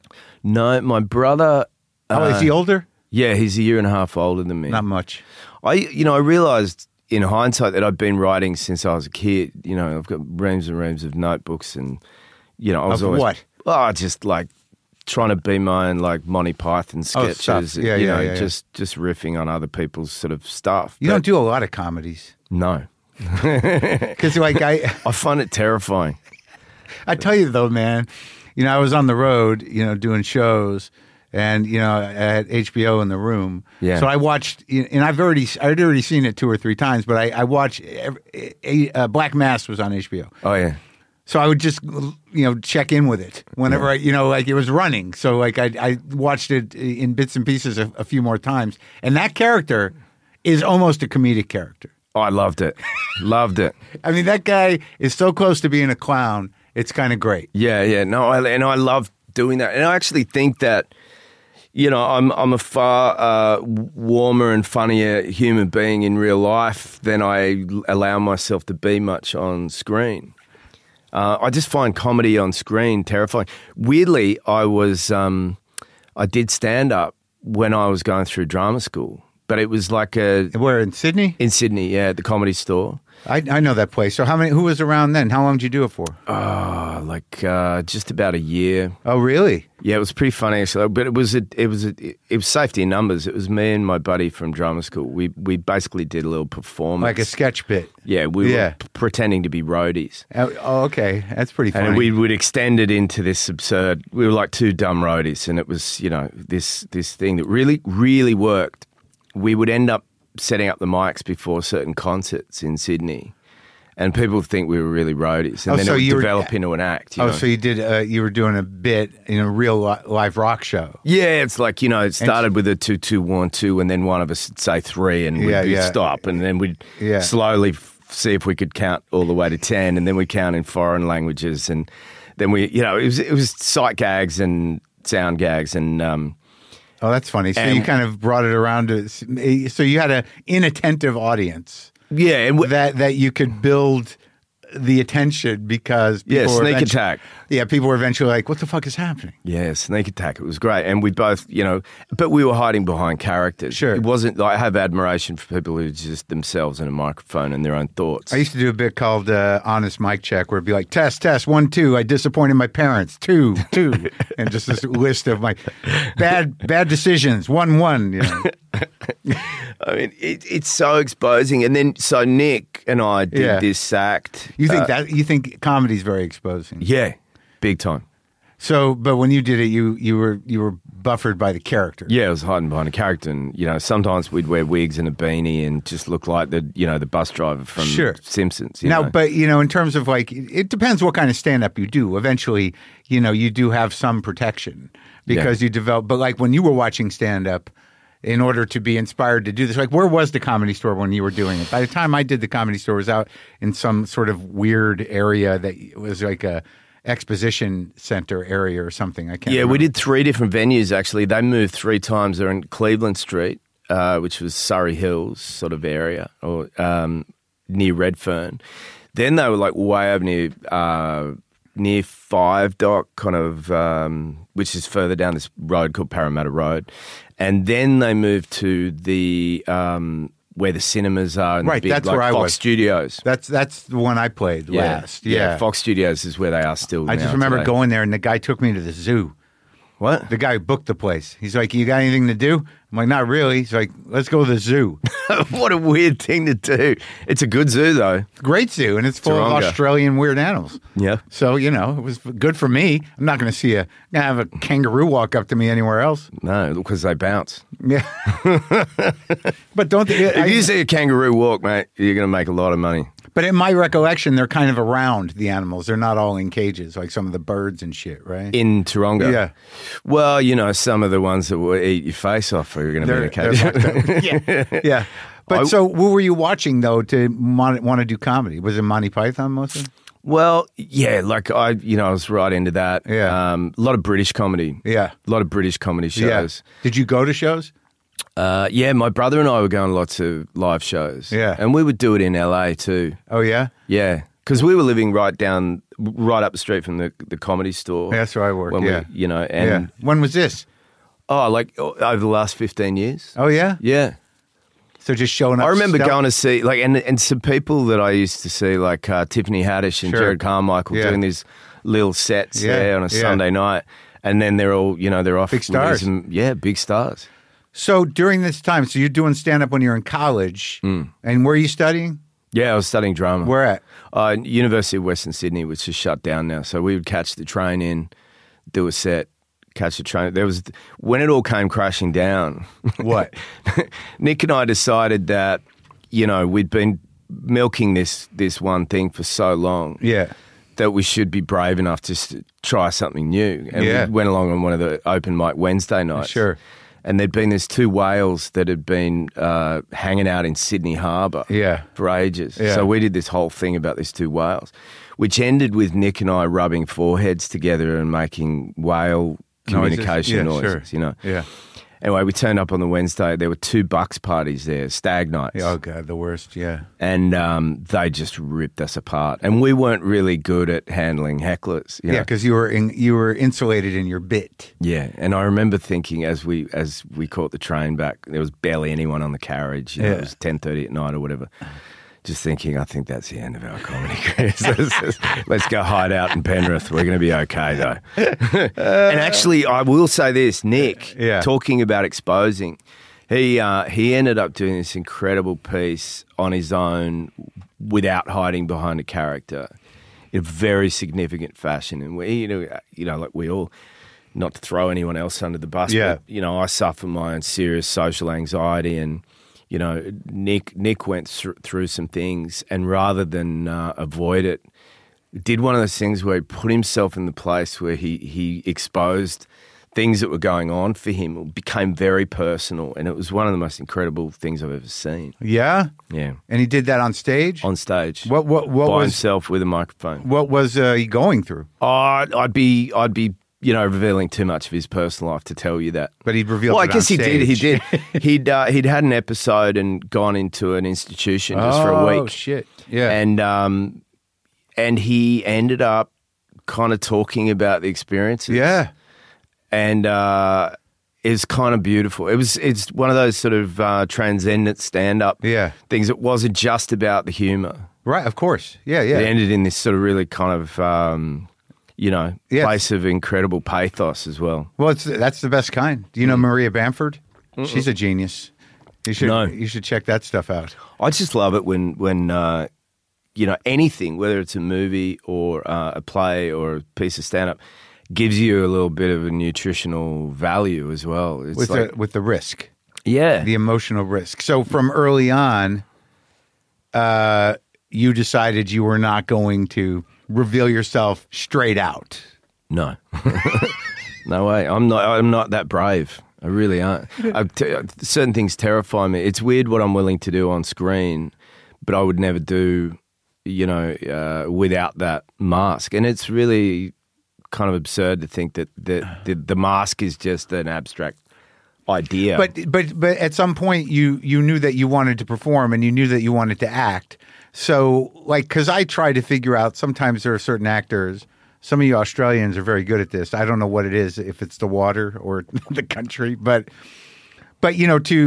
[SPEAKER 2] No, my brother...
[SPEAKER 1] Is he older?
[SPEAKER 2] Yeah, he's a year and a half older than me.
[SPEAKER 1] Not much.
[SPEAKER 2] I realized in hindsight that I'd been writing since I was a kid. I've got reams and reams of notebooks and, I was always...
[SPEAKER 1] what?
[SPEAKER 2] Oh, just like trying to be my own like Monty Python sketches.
[SPEAKER 1] Stuff. Yeah.
[SPEAKER 2] Just riffing on other people's sort of stuff.
[SPEAKER 1] You don't do a lot of comedies.
[SPEAKER 2] No.
[SPEAKER 1] Because I
[SPEAKER 2] find it terrifying.
[SPEAKER 1] I tell you though, man, I was on the road, doing shows, and at HBO in the room.
[SPEAKER 2] Yeah.
[SPEAKER 1] So I watched, and I'd already seen it 2 or 3 times, but I watched. Black Mass was on HBO.
[SPEAKER 2] Oh yeah.
[SPEAKER 1] So I would just check in with it whenever it was running. So I watched it in bits and pieces a few more times, and that character is almost a comedic character.
[SPEAKER 2] Oh, I loved it. Loved it.
[SPEAKER 1] I mean, that guy is so close to being a clown. It's kind of great.
[SPEAKER 2] Yeah. No, I love doing that. And I actually think that, I'm a far warmer and funnier human being in real life than I allow myself to be much on screen. I just find comedy on screen terrifying. Weirdly, I did stand-up when I was going through drama school. But it was like
[SPEAKER 1] Where, in Sydney?
[SPEAKER 2] In Sydney, yeah, at the Comedy Store.
[SPEAKER 1] I know that place. So who was around then? How long did you do it for?
[SPEAKER 2] Just about a year.
[SPEAKER 1] Oh, really?
[SPEAKER 2] Yeah, it was pretty funny actually. But it was safety in numbers. It was me and my buddy from drama school. We basically did a little performance.
[SPEAKER 1] Like a sketch bit.
[SPEAKER 2] Yeah, we were pretending to be roadies.
[SPEAKER 1] Oh, okay. That's pretty funny.
[SPEAKER 2] And we would extend it into this absurd, we were like 2 dumb roadies, and it was, this thing that really, really worked. We would end up setting up the mics before certain concerts in Sydney, and people would think we were really roadies, and then it would develop into an act.
[SPEAKER 1] So you did. You were doing a bit in a real live rock show.
[SPEAKER 2] Yeah, it's like it started with a 2-2-1-2, and then one of us would say 3, and we'd stop, and then we'd slowly see if we could count all the way to 10, and then we'd count in foreign languages, and then it was sight gags and sound gags and.
[SPEAKER 1] Oh, that's funny. So you kind of brought it around to. So you had an inattentive audience.
[SPEAKER 2] Yeah, and
[SPEAKER 1] that you could build the attention because people were
[SPEAKER 2] sneak attack.
[SPEAKER 1] Yeah, people were eventually like, "What the fuck is happening?"
[SPEAKER 2] Yeah, sneak attack. It was great, and we both, but we were hiding behind characters.
[SPEAKER 1] Sure,
[SPEAKER 2] it wasn't. I have admiration for people who just themselves and a microphone and their own thoughts.
[SPEAKER 1] I used to do a bit called Honest Mic Check, where it'd be like, "Test, 1, 2. I disappointed my parents. 2, 2," and just this list of my bad decisions. 1, 1.
[SPEAKER 2] I mean, it's so exposing. And then, so Nick and I did this act.
[SPEAKER 1] You think comedy's very exposing?
[SPEAKER 2] Yeah, big time.
[SPEAKER 1] So, but when you did it, you were buffered by the character.
[SPEAKER 2] Yeah, I was hiding behind a character, and sometimes we'd wear wigs and a beanie and just look like the bus driver from Simpsons.
[SPEAKER 1] But in terms of it depends what kind of stand-up you do. Eventually, you do have some protection because you develop. But when you were watching stand-up, in order to be inspired to do this, where was the Comedy Store when you were doing it? By the time I did the Comedy Store, it was out in some sort of weird area that was like a exposition center area or something. I can't remember.
[SPEAKER 2] We did 3 different venues, actually. They moved 3 times. They're in Cleveland Street, which was Surrey Hills sort of area, or near Redfern. Then they were way over near Five Dock, kind of, which is further down this road called Parramatta Road. And then they moved to the where the cinemas are, and
[SPEAKER 1] Right,
[SPEAKER 2] the big,
[SPEAKER 1] that's
[SPEAKER 2] like,
[SPEAKER 1] where I
[SPEAKER 2] Fox
[SPEAKER 1] was.
[SPEAKER 2] Studios.
[SPEAKER 1] That's the one I played last. Yeah.
[SPEAKER 2] Fox Studios is where they are still.
[SPEAKER 1] I
[SPEAKER 2] now
[SPEAKER 1] just remember
[SPEAKER 2] today.
[SPEAKER 1] going there, and the guy took me to the zoo.
[SPEAKER 2] What?
[SPEAKER 1] The guy who booked the place. He's like, "You got anything to do?" I'm like, "Not really." He's like, "Let's go to the zoo."
[SPEAKER 2] What a weird thing to do. It's a good zoo, though.
[SPEAKER 1] Great zoo, and it's full of
[SPEAKER 2] Taronga.
[SPEAKER 1] Australian weird animals.
[SPEAKER 2] Yeah.
[SPEAKER 1] So, it was good for me. I'm not going to have a kangaroo walk up to me anywhere else.
[SPEAKER 2] No, because they bounce.
[SPEAKER 1] Yeah. But don't they,
[SPEAKER 2] If you see a kangaroo walk, mate, you're going to make a lot of money.
[SPEAKER 1] But in my recollection, they're kind of around the animals. They're not all in cages, like some of the birds and shit, right?
[SPEAKER 2] In Taronga?
[SPEAKER 1] Yeah.
[SPEAKER 2] Well, some of the ones that will eat your face off are going to be in a cage.
[SPEAKER 1] Yeah. But so what were you watching, though, to want to do comedy? Was it Monty Python mostly?
[SPEAKER 2] Well, yeah, like I was right into that.
[SPEAKER 1] Yeah.
[SPEAKER 2] A lot of British comedy.
[SPEAKER 1] Yeah.
[SPEAKER 2] A lot of British comedy shows.
[SPEAKER 1] Yeah. Did you go to shows?
[SPEAKER 2] Yeah, my brother and I were going to lots of live shows.
[SPEAKER 1] Yeah.
[SPEAKER 2] And we would do it in LA too.
[SPEAKER 1] Oh, yeah?
[SPEAKER 2] Yeah. Because we were living right up the street from the comedy store.
[SPEAKER 1] Yeah, that's where I worked,
[SPEAKER 2] when
[SPEAKER 1] yeah.
[SPEAKER 2] And
[SPEAKER 1] When was this?
[SPEAKER 2] over the last 15 years.
[SPEAKER 1] Oh, yeah?
[SPEAKER 2] Yeah.
[SPEAKER 1] So just showing up.
[SPEAKER 2] I remember going to see, and some people that I used to see, like Tiffany Haddish and
[SPEAKER 1] Sure.
[SPEAKER 2] Jared Carmichael
[SPEAKER 1] Yeah.
[SPEAKER 2] doing these little sets
[SPEAKER 1] Yeah,
[SPEAKER 2] there on a
[SPEAKER 1] yeah.
[SPEAKER 2] Sunday night. And then they're all, they're off.
[SPEAKER 1] Big stars.
[SPEAKER 2] Big stars.
[SPEAKER 1] So during this time, so you're doing stand-up when you're in college. And where are you studying?
[SPEAKER 2] Yeah, I was studying drama.
[SPEAKER 1] Where at?
[SPEAKER 2] University of Western Sydney, which is shut down now. So we would catch the train in, do a set, catch the train. When it all came crashing down.
[SPEAKER 1] What?
[SPEAKER 2] Nick and I decided that, we'd been milking this one thing for so long.
[SPEAKER 1] Yeah.
[SPEAKER 2] That we should be brave enough to try something new. And
[SPEAKER 1] Yeah.
[SPEAKER 2] we went along on one of the open mic Wednesday nights.
[SPEAKER 1] Sure.
[SPEAKER 2] And there'd been these two whales that had been hanging out in Sydney Harbour
[SPEAKER 1] Yeah.
[SPEAKER 2] for ages.
[SPEAKER 1] Yeah.
[SPEAKER 2] So we did this whole thing about these two whales, which ended with Nick and I rubbing foreheads together and making whale communication noises,
[SPEAKER 1] Sure. Yeah.
[SPEAKER 2] Anyway, we turned up on the Wednesday. There were 2 Bucks parties there, stag nights.
[SPEAKER 1] Oh, God, the worst, yeah.
[SPEAKER 2] And they just ripped us apart. And we weren't really good at handling hecklers.
[SPEAKER 1] Yeah, because you were insulated in your bit.
[SPEAKER 2] Yeah, and I remember thinking as we caught the train back, there was barely anyone on the carriage. It was 10:30 at night or whatever. Just thinking, I think that's the end of our comedy careers. Let's go hide out in Penrith. We're going to be okay, though. And actually, I will say this, Nick, talking about exposing, he ended up doing this incredible piece on his own without hiding behind a character in a very significant fashion. And we, like we all, not to throw anyone else under the bus, but, I suffer my own serious social anxiety and, Nick went through some things, and rather than avoid it, did one of those things where he put himself in the place where he exposed things that were going on for him. It became very personal, and it was one of the most incredible things I've ever seen.
[SPEAKER 1] Yeah?
[SPEAKER 2] Yeah.
[SPEAKER 1] And he did that on stage?
[SPEAKER 2] On stage.
[SPEAKER 1] What
[SPEAKER 2] by
[SPEAKER 1] was
[SPEAKER 2] himself with a microphone.
[SPEAKER 1] What was he going through?
[SPEAKER 2] I'd be revealing too much of his personal life to tell you that.
[SPEAKER 1] But he'd revealed
[SPEAKER 2] Well,
[SPEAKER 1] it
[SPEAKER 2] I guess
[SPEAKER 1] on
[SPEAKER 2] he
[SPEAKER 1] stage.
[SPEAKER 2] did. He'd had an episode and gone into an institution just for a week.
[SPEAKER 1] Oh, shit. Yeah.
[SPEAKER 2] And he ended up kind of talking about the experiences.
[SPEAKER 1] Yeah.
[SPEAKER 2] And it's kind of beautiful. It's one of those sort of transcendent stand-up things. It wasn't just about the humor.
[SPEAKER 1] Right, of course. Yeah, yeah.
[SPEAKER 2] It ended in this sort of really kind of, place of incredible pathos as well.
[SPEAKER 1] Well, that's the best kind. Do you know Maria Bamford? She's a genius. You should check that stuff out.
[SPEAKER 2] I just love it when anything, whether it's a movie or a play or a piece of stand-up, gives you a little bit of a nutritional value as well. It's
[SPEAKER 1] with the risk.
[SPEAKER 2] Yeah.
[SPEAKER 1] The emotional risk. So from early on, you decided you were not going to reveal yourself straight out.
[SPEAKER 2] No. No way. I'm not that brave. I really aren't. Certain things terrify me. It's weird what I'm willing to do on screen, but I would never do, without that mask. And it's really kind of absurd to think that the mask is just an abstract idea.
[SPEAKER 1] But at some point you knew that you wanted to perform and you knew that you wanted to act. So because I try to figure out, sometimes there are certain actors, some of you Australians are very good at this. I don't know what it is, if it's the water or the country, but to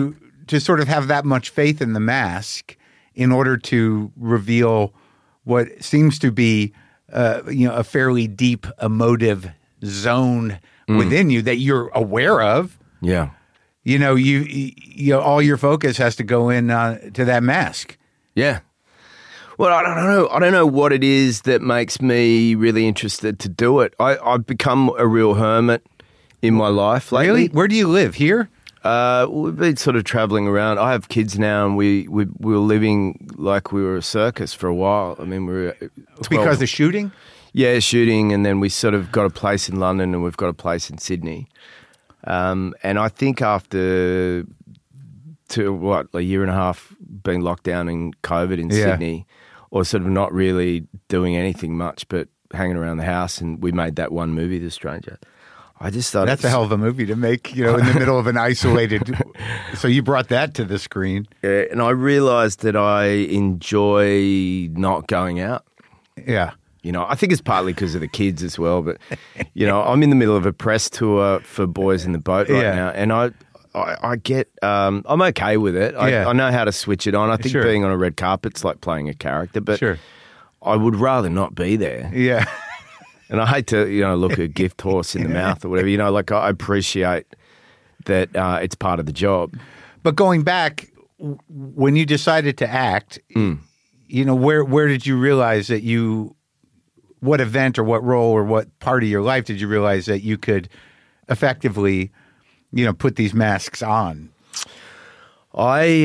[SPEAKER 1] to sort of have that much faith in the mask in order to reveal what seems to be, a fairly deep emotive zone within you that you're aware of.
[SPEAKER 2] Yeah.
[SPEAKER 1] You all your focus has to go in to that mask.
[SPEAKER 2] Yeah. Well, I don't know. I don't know what it is that makes me really interested to do it. I've become a real hermit in my life lately.
[SPEAKER 1] Really? Where do you live? Here?
[SPEAKER 2] We've been sort of traveling around. I have kids now, and we were living like we were a circus for a while. I mean, we were 12.
[SPEAKER 1] Because of shooting? Yeah,
[SPEAKER 2] shooting, and then we sort of got a place in London, and we've got a place in Sydney. And I think after a year and a half being locked down in COVID in Sydney, or sort of not really doing anything much but hanging around the house, and we made that one movie, The Stranger. I just thought
[SPEAKER 1] that's a hell of a movie to make, in the middle of an isolated. So you brought that to the screen.
[SPEAKER 2] Yeah, and I realized that I enjoy not going out.
[SPEAKER 1] Yeah.
[SPEAKER 2] I think it's partly because of the kids as well, but, I'm in the middle of a press tour for Boys in the Boat right now, and I get, I'm okay with it. I know how to switch it on. I think being on a red carpet's like playing a character, but I would rather not be there.
[SPEAKER 1] Yeah.
[SPEAKER 2] And I hate to, look a gift horse in the mouth or whatever. I appreciate that it's part of the job.
[SPEAKER 1] But going back, when you decided to act, where did you realize that what event or what role or what part of your life did you realize that you could effectively, put these masks on?
[SPEAKER 2] I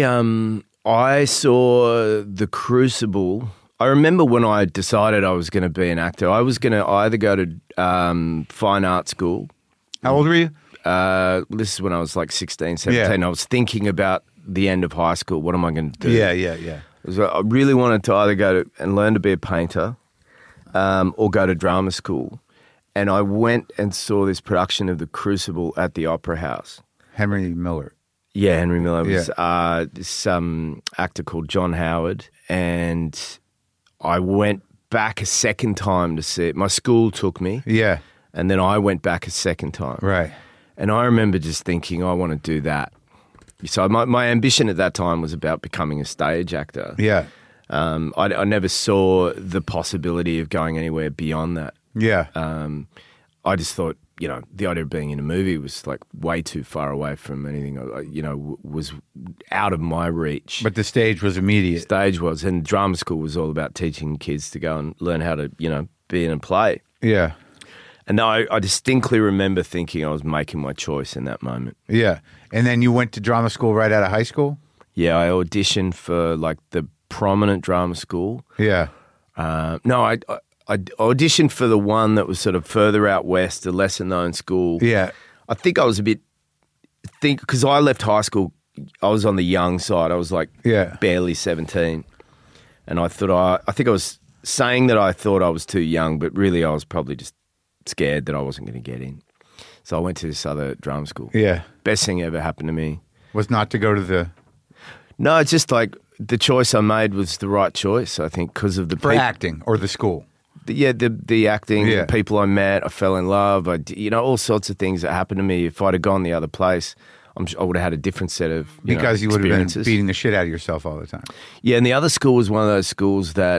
[SPEAKER 2] saw The Crucible. I remember when I decided I was going to be an actor, I was going to either go to fine art school.
[SPEAKER 1] How old were you?
[SPEAKER 2] This is when I was like 16, 17. I was thinking about the end of high school. What am I going to do?
[SPEAKER 1] Yeah.
[SPEAKER 2] I really wanted to either go and learn to be a painter or go to drama school. And I went and saw this production of The Crucible at the Opera House.
[SPEAKER 1] Henry Miller.
[SPEAKER 2] Yeah, Henry Miller was this actor called John Howard, and I went back a second time to see it. My school took me.
[SPEAKER 1] Yeah.
[SPEAKER 2] And then I went back a second time.
[SPEAKER 1] Right.
[SPEAKER 2] And I remember just thinking, I want to do that. So my ambition at that time was about becoming a stage actor.
[SPEAKER 1] Yeah.
[SPEAKER 2] I never saw the possibility of going anywhere beyond that.
[SPEAKER 1] Yeah.
[SPEAKER 2] I just thought, the idea of being in a movie was like way too far away from anything, was out of my reach.
[SPEAKER 1] But the stage was immediate.
[SPEAKER 2] Stage was, and drama school was all about teaching kids to go and learn how to, be in a play.
[SPEAKER 1] Yeah.
[SPEAKER 2] And I distinctly remember thinking I was making my choice in that moment.
[SPEAKER 1] Yeah. And then you went to drama school right out of high school?
[SPEAKER 2] Yeah, I auditioned for like the prominent drama school.
[SPEAKER 1] Yeah.
[SPEAKER 2] No, I auditioned for the one that was sort of further out west, a lesser-known school.
[SPEAKER 1] Yeah.
[SPEAKER 2] I think I was because I left high school, I was on the young side. I was like barely 17. And I think I was saying that I thought I was too young, but really I was probably just scared that I wasn't going to get in. So I went to this other drama school. Yeah. Best thing ever happened to me.
[SPEAKER 1] Was not to go to the...
[SPEAKER 2] No, it's just like the choice I made was the right choice, I think, because of the...
[SPEAKER 1] For acting or the school?
[SPEAKER 2] The acting, the people I met, I fell in love, all sorts of things that happened to me. If I'd have gone the other place, I would have had a different set of
[SPEAKER 1] because you would have been beating the shit out of yourself all the time.
[SPEAKER 2] Yeah, and the other school was one of those schools that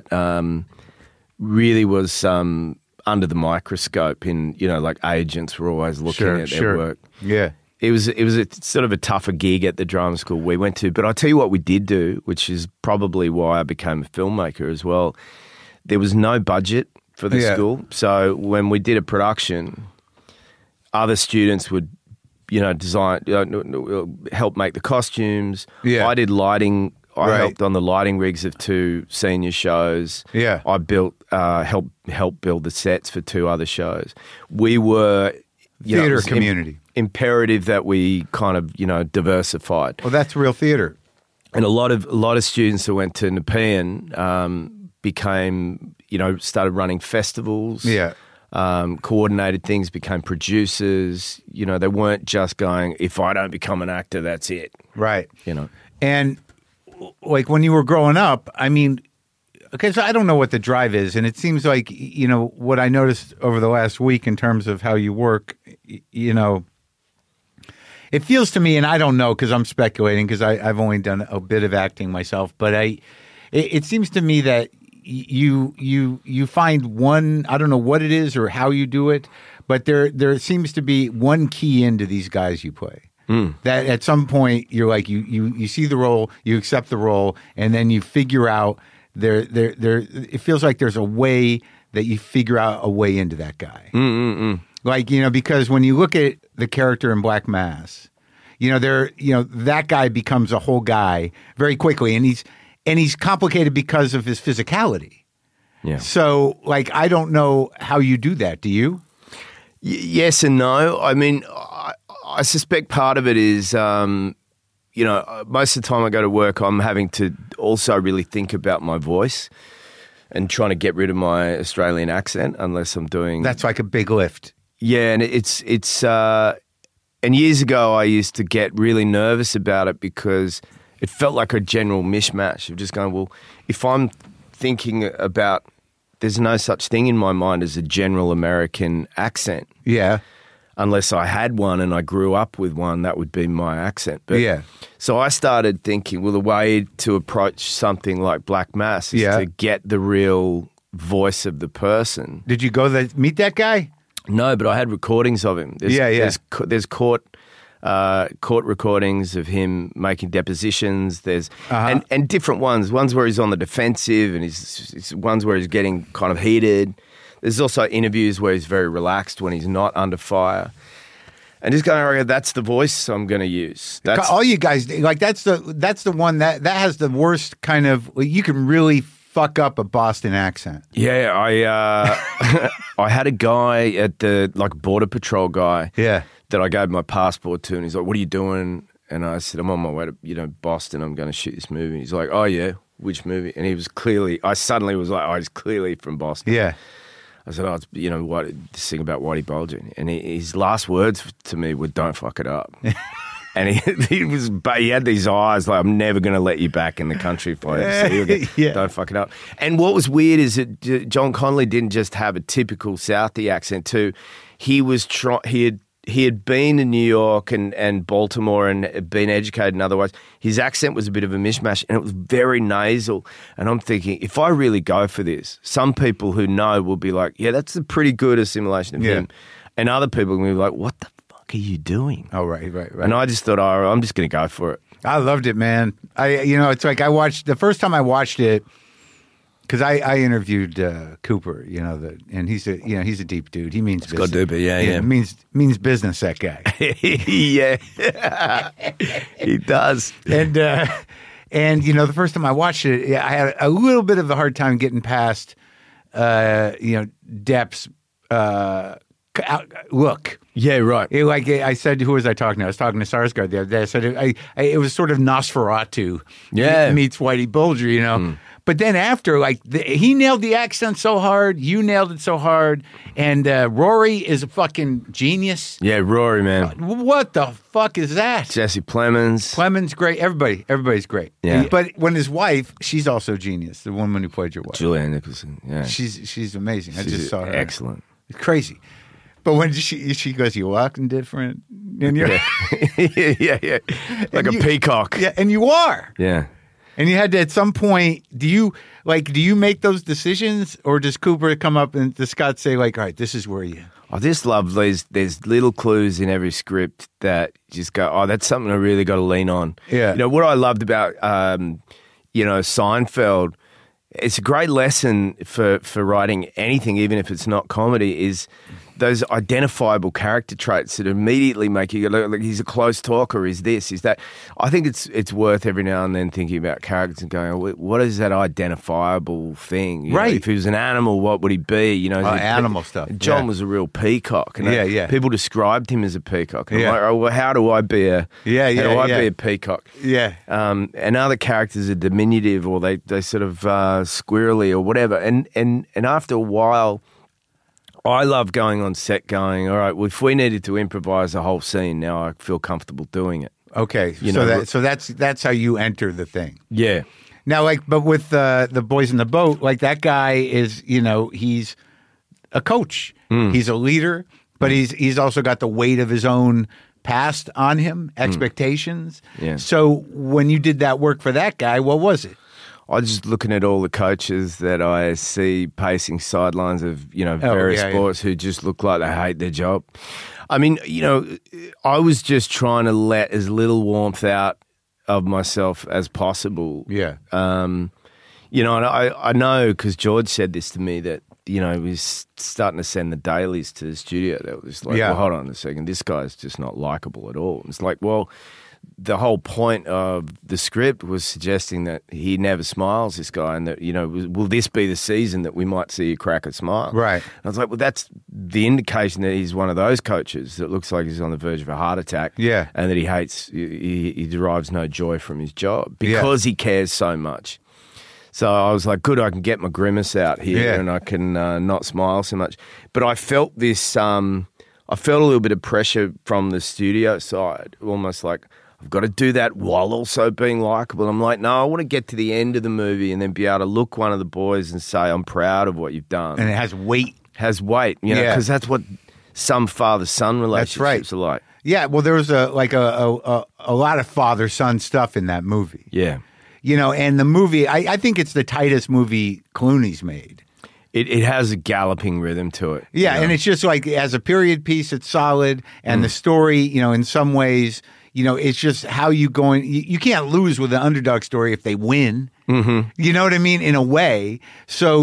[SPEAKER 2] really was under the microscope. Like agents were always looking at their work.
[SPEAKER 1] Yeah.
[SPEAKER 2] It was a sort of a tougher gig at the drama school we went to. But I'll tell you what we did do, which is probably why I became a filmmaker as well. There was no budget for the school. So when we did a production, other students would, design, help make the costumes. Yeah. I did lighting. I helped on the lighting rigs of 2 senior shows. Yeah. I built, helped build the sets for 2 other shows. We were...
[SPEAKER 1] Theater community.
[SPEAKER 2] Imperative that we kind of, diversified.
[SPEAKER 1] Well, that's real theater.
[SPEAKER 2] And a lot of students who went to Nepean became, started running festivals. Yeah. Coordinated things, became producers. They weren't just going, if I don't become an actor, that's it.
[SPEAKER 1] Right. And like when you were growing up, I mean, because I don't know what the drive is, and it seems like, what I noticed over the last week in terms of how you work, it feels to me, and I don't know because I'm speculating because I've only done a bit of acting myself, but it seems to me that you find one, I don't know what it is or how you do it, but there seems to be one key into these guys you play. That at some point you're like you see the role, you accept the role, and then you figure out it feels like there's a way that you figure out a way into that guy. Like, because when you look at the character in Black Mass, that guy becomes a whole guy very quickly, and he's complicated because of his physicality.
[SPEAKER 2] Yeah.
[SPEAKER 1] So, like, I don't know how you do that. Do you?
[SPEAKER 2] Yes and no. I mean, I suspect part of it is, most of the time I go to work, I'm having to also really think about my voice and trying to get rid of my Australian accent unless I'm doing...
[SPEAKER 1] That's like a big lift.
[SPEAKER 2] Yeah, and and years ago I used to get really nervous about it because it felt like a general mishmash of just going, well, if I'm thinking about... There's no such thing in my mind as a general American accent.
[SPEAKER 1] Yeah.
[SPEAKER 2] Unless I had one and I grew up with one, that would be my accent. But,
[SPEAKER 1] yeah.
[SPEAKER 2] So I started thinking, well, the way to approach something like Black Mass is to get the real voice of the person.
[SPEAKER 1] Did you go meet that guy?
[SPEAKER 2] No, but I had recordings of him. There's court recordings of him making depositions. There's and different ones where he's on the defensive, and he's ones where he's getting kind of heated. There's also interviews where he's very relaxed when he's not under fire. And just going, okay, that's the voice I'm going to use. That's
[SPEAKER 1] all you guys like. That's the one that has the worst kind of. You can really fuck up a Boston accent.
[SPEAKER 2] Yeah, I had a guy at the border patrol guy.
[SPEAKER 1] Yeah.
[SPEAKER 2] That I gave my passport to, and he's like, "What are you doing?" And I said, "I'm on my way to Boston. I'm going to shoot this movie." And he's like, "Oh yeah, which movie?" And he was clearly. I suddenly was like, "Oh, he's clearly from Boston."
[SPEAKER 1] Yeah.
[SPEAKER 2] I said, "Oh, it's this thing about Whitey Bulger." And his last words to me were, "Don't fuck it up." And he had these eyes like, "I'm never going to let you back in the country if I ever see you again. Yeah. Don't fuck it up." And what was weird is that John Connolly didn't just have a typical Southie accent too. He had been in New York and Baltimore and been educated in other ways. His accent was a bit of a mishmash, and it was very nasal. And I'm thinking, if I really go for this, some people who know will be like, yeah, that's a pretty good assimilation of him. And other people will be like, what the fuck are you doing?
[SPEAKER 1] Oh, right.
[SPEAKER 2] And I just thought, I'm just going to go for it.
[SPEAKER 1] I loved it, man. It's like the first time I watched it, because I interviewed Cooper, and he's a deep dude. He means business.
[SPEAKER 2] Got to yeah.
[SPEAKER 1] Means business, that guy.
[SPEAKER 2] Yeah, he does.
[SPEAKER 1] And the first time I watched it, I had a little bit of a hard time getting past, Depp's look.
[SPEAKER 2] Yeah, right.
[SPEAKER 1] I said, who was I talking to? I was talking to Sarsgaard the other day. I said it was sort of Nosferatu. Meets Whitey Bulger, But then after, he nailed the accent so hard, you nailed it so hard, and Rory is a fucking genius.
[SPEAKER 2] Yeah, Rory, man.
[SPEAKER 1] What the fuck is that?
[SPEAKER 2] Jesse Plemons.
[SPEAKER 1] Plemons, great. Everybody's great.
[SPEAKER 2] Yeah.
[SPEAKER 1] But when his wife, she's also genius, the woman who played your wife.
[SPEAKER 2] Julianne Nicholson, yeah.
[SPEAKER 1] She's amazing. I just saw her.
[SPEAKER 2] Excellent.
[SPEAKER 1] It's crazy. But when she goes, you walking different. And you're,
[SPEAKER 2] yeah. Like a peacock.
[SPEAKER 1] Yeah, and you are.
[SPEAKER 2] Yeah.
[SPEAKER 1] And you had to, at some point, do you make those decisions, or does Cooper come up and does Scott say, all right, this is where you...
[SPEAKER 2] I just love there's little clues in every script that just go, that's something I really got to lean on.
[SPEAKER 1] Yeah.
[SPEAKER 2] What I loved about, Seinfeld, it's a great lesson for writing anything, even if it's not comedy, is those identifiable character traits that immediately make you go, like, he's a close talker, is this, is that. I think it's worth every now and then thinking about characters and going, what is that identifiable thing?
[SPEAKER 1] Right.
[SPEAKER 2] If he was an animal, what would he be?
[SPEAKER 1] Animal stuff.
[SPEAKER 2] John was a real peacock. And people described him as a peacock. And I'm like, well, how do I be a be a peacock?
[SPEAKER 1] Yeah.
[SPEAKER 2] And other characters are diminutive, or they sort of squirrely or whatever. And after a while, I love going on set going, all right, well, if we needed to improvise a whole scene, now I feel comfortable doing it.
[SPEAKER 1] Okay. So that's how you enter the thing.
[SPEAKER 2] Yeah.
[SPEAKER 1] Now, but with the Boys in the Boat, that guy is, he's a coach. He's a leader, but he's also got the weight of his own passed on him, expectations.
[SPEAKER 2] Yeah.
[SPEAKER 1] So when you did that work for that guy, what was it?
[SPEAKER 2] I was just looking at all the coaches that I see pacing sidelines of, various sports who just look like they hate their job. I mean, I was just trying to let as little warmth out of myself as possible.
[SPEAKER 1] Yeah.
[SPEAKER 2] And I know because George said this to me that, he was starting to send the dailies to the studio. They were just like, well, hold on a second, this guy's just not likable at all. And it's like, well, the whole point of the script was suggesting that he never smiles, this guy, and that, will this be the season that we might see a crack a smile?
[SPEAKER 1] Right.
[SPEAKER 2] And I was like, well, that's the indication that he's one of those coaches that looks like he's on the verge of a heart attack.
[SPEAKER 1] Yeah.
[SPEAKER 2] And that he derives no joy from his job because he cares so much. So I was like, good, I can get my grimace out here and I can not smile so much. But I felt this, I felt a little bit of pressure from the studio side, almost like, I've got to do that while also being likable. I'm like, no, I want to get to the end of the movie and then be able to look one of the boys and say, I'm proud of what youve done.
[SPEAKER 1] And it has weight.
[SPEAKER 2] Because that's what some father-son relationships are like.
[SPEAKER 1] Yeah, well, there was a lot of father-son stuff in that movie.
[SPEAKER 2] Yeah.
[SPEAKER 1] And the movie, I think it's the tightest movie Clooney's made.
[SPEAKER 2] It has a galloping rhythm to it.
[SPEAKER 1] Yeah, and it's just like, as a period piece, it's solid. And the story, in some ways, it's just how you going. You can't lose with an underdog story if they win. Mm-hmm. You know what I mean? In a way. So,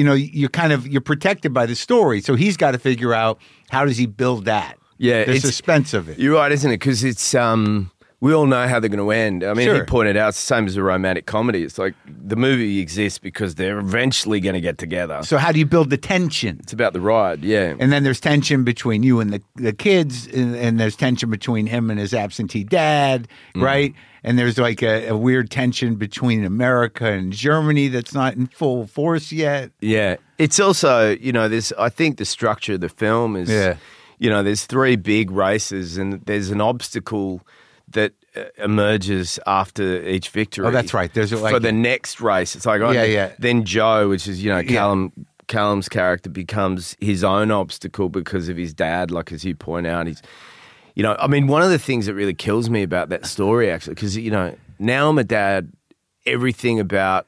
[SPEAKER 1] you're protected by the story. So he's got to figure out, how does he build that?
[SPEAKER 2] Yeah.
[SPEAKER 1] The suspense of it.
[SPEAKER 2] You're right, isn't it? Because it's, we all know how they're going to end. I mean, he pointed out, it's the same as a romantic comedy. It's like the movie exists because they're eventually going to get together.
[SPEAKER 1] So how do you build the tension?
[SPEAKER 2] It's about the ride, yeah.
[SPEAKER 1] And then there's tension between you and the kids, and there's tension between him and his absentee dad, right? And there's like a weird tension between America and Germany that's not in full force yet.
[SPEAKER 2] Yeah. It's also, I think the structure of the film is, there's three big races and there's an obstacle that emerges after each victory.
[SPEAKER 1] Oh, that's right. There's
[SPEAKER 2] for the next race. It's like, then Joe, which is, Callum's character becomes his own obstacle because of his dad, like as you point out. He's, I mean, one of the things that really kills me about that story, actually, because, now I'm a dad, everything about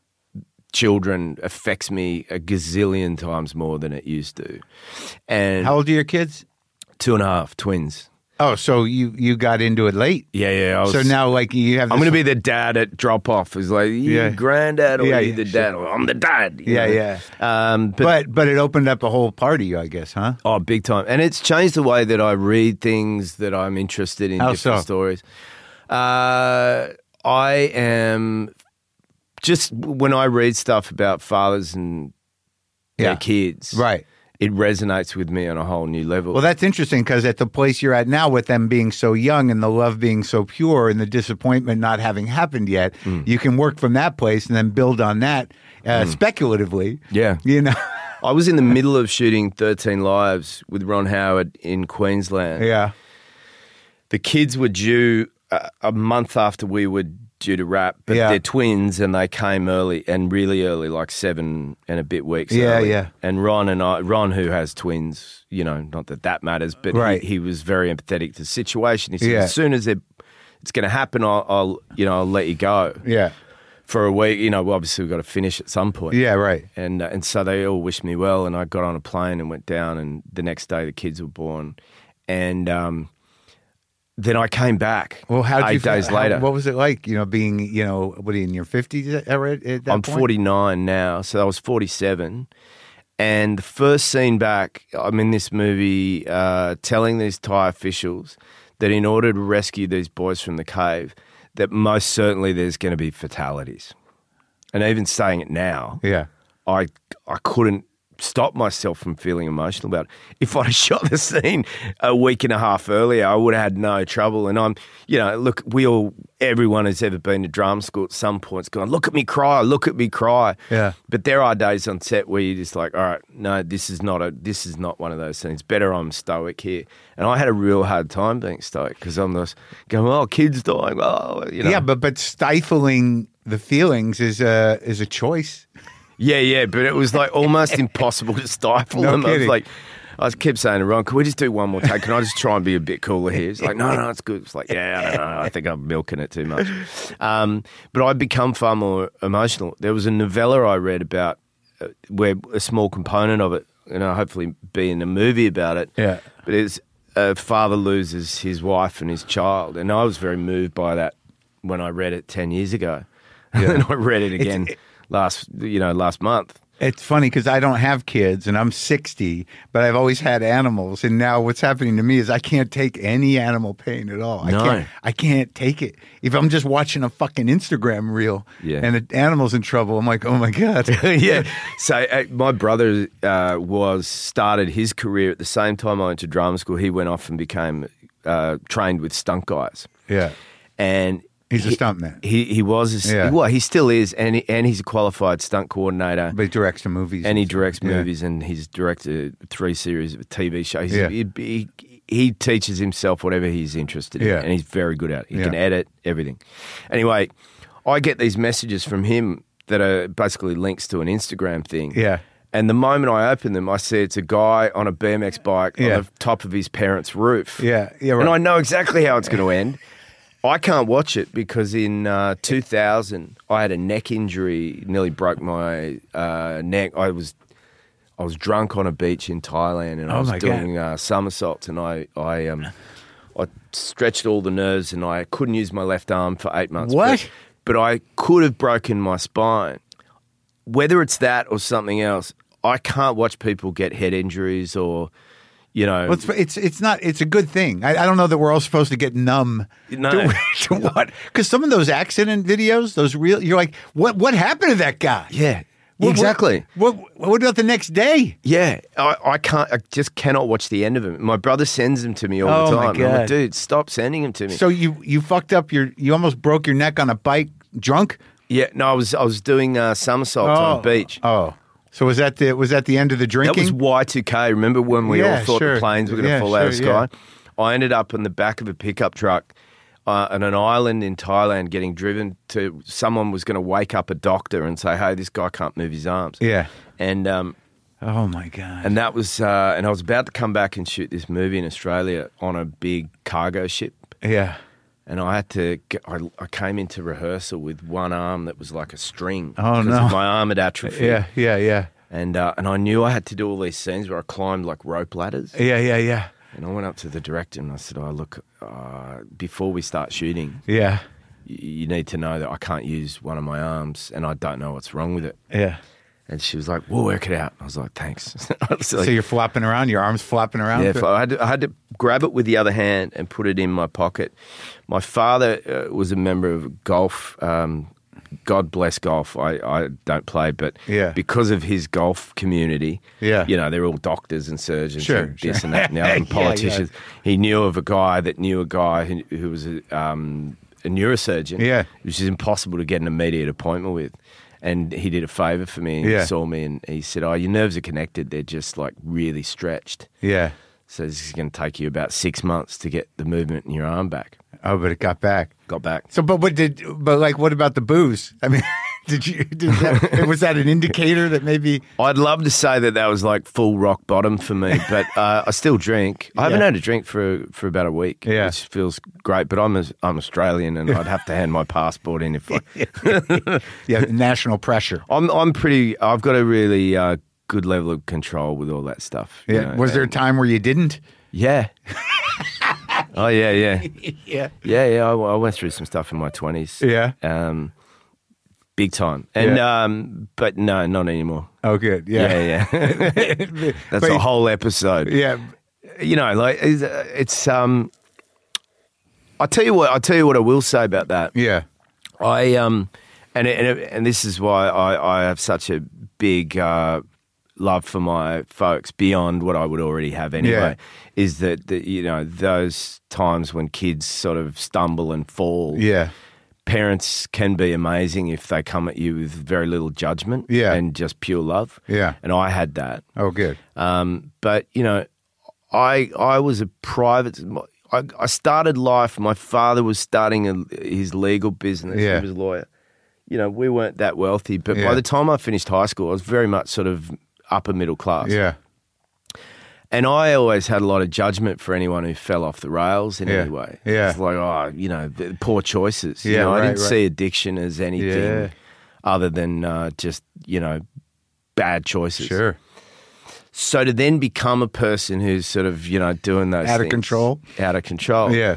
[SPEAKER 2] children affects me a gazillion times more than it used to. And
[SPEAKER 1] how old are your kids?
[SPEAKER 2] 2.5, twins.
[SPEAKER 1] Oh, so you got into it late?
[SPEAKER 2] Yeah.
[SPEAKER 1] So now, like, you have.
[SPEAKER 2] I'm going to be the dad at drop off. It's like, granddad, or you the dad? Or I'm the dad.
[SPEAKER 1] Yeah. But it opened up a whole part of you, I guess, huh?
[SPEAKER 2] Oh, big time. And it's changed the way that I read things, that I'm interested in different stories. I am just, when I read stuff about fathers and their kids,
[SPEAKER 1] right?
[SPEAKER 2] It resonates with me on a whole new level.
[SPEAKER 1] Well, that's interesting because at the place you're at now, with them being so young and the love being so pure and the disappointment not having happened yet, you can work from that place and then build on that speculatively.
[SPEAKER 2] Yeah. I was in the middle of shooting 13 Lives with Ron Howard in Queensland.
[SPEAKER 1] Yeah.
[SPEAKER 2] The kids were due a month after we were due to wrap, but they're twins and they came early and really early, like 7 and a bit weeks early.
[SPEAKER 1] Yeah.
[SPEAKER 2] And Ron, who has twins, not that matters, but he was very empathetic to the situation. He said, as soon as it's going to happen, I'll let you go.
[SPEAKER 1] Yeah.
[SPEAKER 2] For a week, obviously we've got to finish at some point.
[SPEAKER 1] Yeah, right.
[SPEAKER 2] And so they all wished me well, and I got on a plane and went down, and the next day the kids were born. And then I came back.
[SPEAKER 1] Well,
[SPEAKER 2] 8 days later.
[SPEAKER 1] What was it like, being, what are you, in your 50s at that
[SPEAKER 2] I'm
[SPEAKER 1] point?
[SPEAKER 2] 49 now, so I was 47. And the first scene back, I'm in this movie telling these Thai officials that in order to rescue these boys from the cave, that most certainly there's going to be fatalities. And even saying it now, I couldn't stop myself from feeling emotional about it. If I'd have shot the scene a week and a half earlier, I would have had no trouble. And I'm, look, everyone has ever been to drama school at some point's gone, look at me cry.
[SPEAKER 1] Yeah.
[SPEAKER 2] But there are days on set where you're just like, all right, no, this is not one of those things. Better I'm stoic here. And I had a real hard time being stoic because I'm just going, oh, kids dying. Oh,
[SPEAKER 1] Yeah, but stifling the feelings is a choice.
[SPEAKER 2] Yeah, but it was like almost impossible to stifle them.
[SPEAKER 1] Kidding.
[SPEAKER 2] I was like, I kept saying to Ron, can we just do one more take? Can I just try and be a bit cooler here? He's like, no, it's good. It's like, yeah, I don't know. I think I'm milking it too much. But I'd become far more emotional. There was a novella I read about where a small component of it, hopefully be in a movie about it.
[SPEAKER 1] Yeah.
[SPEAKER 2] But it's a father loses his wife and his child. And I was very moved by that when I read it 10 years ago. Yeah. And I read it again last month.
[SPEAKER 1] It's funny because I don't have kids and I'm 60, but I've always had animals. And now what's happening to me is I can't take any animal pain at all. I can't take it. If I'm just watching a fucking Instagram reel and an animal's in trouble, I'm like, oh my God.
[SPEAKER 2] Yeah. So my brother started his career at the same time I went to drama school. He went off and became trained with stunt guys.
[SPEAKER 1] Yeah.
[SPEAKER 2] And
[SPEAKER 1] he's a stuntman.
[SPEAKER 2] He was. Well, he still is, and he's a qualified stunt coordinator.
[SPEAKER 1] But he directs the movies.
[SPEAKER 2] And he directs movies, and he's directed 3 series of TV shows. He teaches himself whatever he's interested in, and he's very good at it. He can edit everything. Anyway, I get these messages from him that are basically links to an Instagram thing.
[SPEAKER 1] Yeah.
[SPEAKER 2] And the moment I open them, I see it's a guy on a BMX bike on the top of his parents' roof.
[SPEAKER 1] Yeah, right.
[SPEAKER 2] And I know exactly how it's going to end. I can't watch it because in 2000 I had a neck injury, nearly broke my neck. I was drunk on a beach in Thailand and I was doing somersaults and I stretched all the nerves and I couldn't use my left arm for 8 months.
[SPEAKER 1] What?
[SPEAKER 2] But I could have broken my spine. Whether it's that or something else, I can't watch people get head injuries or... Well, it's a good thing. I don't know that we're all supposed to get numb to what, because some of those accident videos, you're like, what happened to that guy? Yeah, exactly.
[SPEAKER 1] What about the next day?
[SPEAKER 2] Yeah, I just cannot watch the end of them. My brother sends them to me all the time.
[SPEAKER 1] My God.
[SPEAKER 2] I'm like, dude, stop sending them to me.
[SPEAKER 1] So you fucked up you almost broke your neck on a bike drunk?
[SPEAKER 2] Yeah, no, I was doing somersaults on a beach.
[SPEAKER 1] Oh. So was that the end of the drinking?
[SPEAKER 2] That was Y2K. Remember when we all thought the planes were going to fall out of the sky? Yeah. I ended up in the back of a pickup truck on an island in Thailand getting driven to... Someone was going to wake up a doctor and say, hey, this guy can't move his arms.
[SPEAKER 1] Yeah.
[SPEAKER 2] And...
[SPEAKER 1] oh, my God.
[SPEAKER 2] And that was... and I was about to come back and shoot this movie in Australia on a big cargo ship.
[SPEAKER 1] Yeah.
[SPEAKER 2] And I had to... I came into rehearsal with one arm that was like a string.
[SPEAKER 1] Oh, no.
[SPEAKER 2] Because my arm had atrophied.
[SPEAKER 1] Yeah.
[SPEAKER 2] And I knew I had to do all these scenes where I climbed like rope ladders.
[SPEAKER 1] Yeah.
[SPEAKER 2] And I went up to the director and I said, look, before we start shooting, you need to know that I can't use one of my arms and I don't know what's wrong with it.
[SPEAKER 1] Yeah.
[SPEAKER 2] And she was like, we'll work it out. I was like, thanks.
[SPEAKER 1] So you're flopping around, your arm's flopping around?
[SPEAKER 2] Yeah, I had to grab it with the other hand and put it in my pocket. My father was a member of golf. God bless golf. I don't play, but because of his golf community, they're all doctors and surgeons and this and that and the other and politicians. He knew of a guy that knew a guy who was a neurosurgeon, which is impossible to get an immediate appointment with. And he did a favour for me and he saw me and he said, your nerves are connected. They're just like really stretched.
[SPEAKER 1] Yeah.
[SPEAKER 2] So this is going to take you about 6 months to get the movement in your arm back.
[SPEAKER 1] Oh, but it got back.
[SPEAKER 2] Got back.
[SPEAKER 1] So, but what about the booze? I mean, was that an indicator that maybe...
[SPEAKER 2] I'd love to say that was like full rock bottom for me, but I still drink. I haven't had a drink for about a week, which feels great, but I'm Australian and I'd have to hand my passport in if I...
[SPEAKER 1] national pressure.
[SPEAKER 2] I've got a really good level of control with all that stuff.
[SPEAKER 1] Yeah. Was there a time where you didn't?
[SPEAKER 2] Yeah. Oh, yeah.
[SPEAKER 1] Yeah.
[SPEAKER 2] I went through some stuff in my 20s.
[SPEAKER 1] Yeah.
[SPEAKER 2] Big time. And but no, not anymore.
[SPEAKER 1] Oh, good. Yeah.
[SPEAKER 2] That's a whole episode.
[SPEAKER 1] Yeah.
[SPEAKER 2] It's I'll tell you what I will say about that.
[SPEAKER 1] Yeah.
[SPEAKER 2] And this is why I have such a big love for my folks beyond what I would already have anyway, is that those times when kids sort of stumble and fall, parents can be amazing if they come at you with very little judgment and just pure love.
[SPEAKER 1] Yeah.
[SPEAKER 2] And I had that.
[SPEAKER 1] Oh, good.
[SPEAKER 2] But, I was a private... I started life, my father was starting his legal business. He was a lawyer. We weren't that wealthy, but by the time I finished high school, I was very much sort of upper middle class.
[SPEAKER 1] Yeah.
[SPEAKER 2] And I always had a lot of judgment for anyone who fell off the rails in
[SPEAKER 1] Yeah.
[SPEAKER 2] any way.
[SPEAKER 1] Yeah.
[SPEAKER 2] It's like, poor choices.
[SPEAKER 1] Yeah,
[SPEAKER 2] I
[SPEAKER 1] right,
[SPEAKER 2] didn't
[SPEAKER 1] right.
[SPEAKER 2] see addiction as anything other than just, bad choices.
[SPEAKER 1] Sure.
[SPEAKER 2] So to then become a person who's sort of, doing those
[SPEAKER 1] Out of
[SPEAKER 2] things,
[SPEAKER 1] control.
[SPEAKER 2] Out of control.
[SPEAKER 1] Yeah.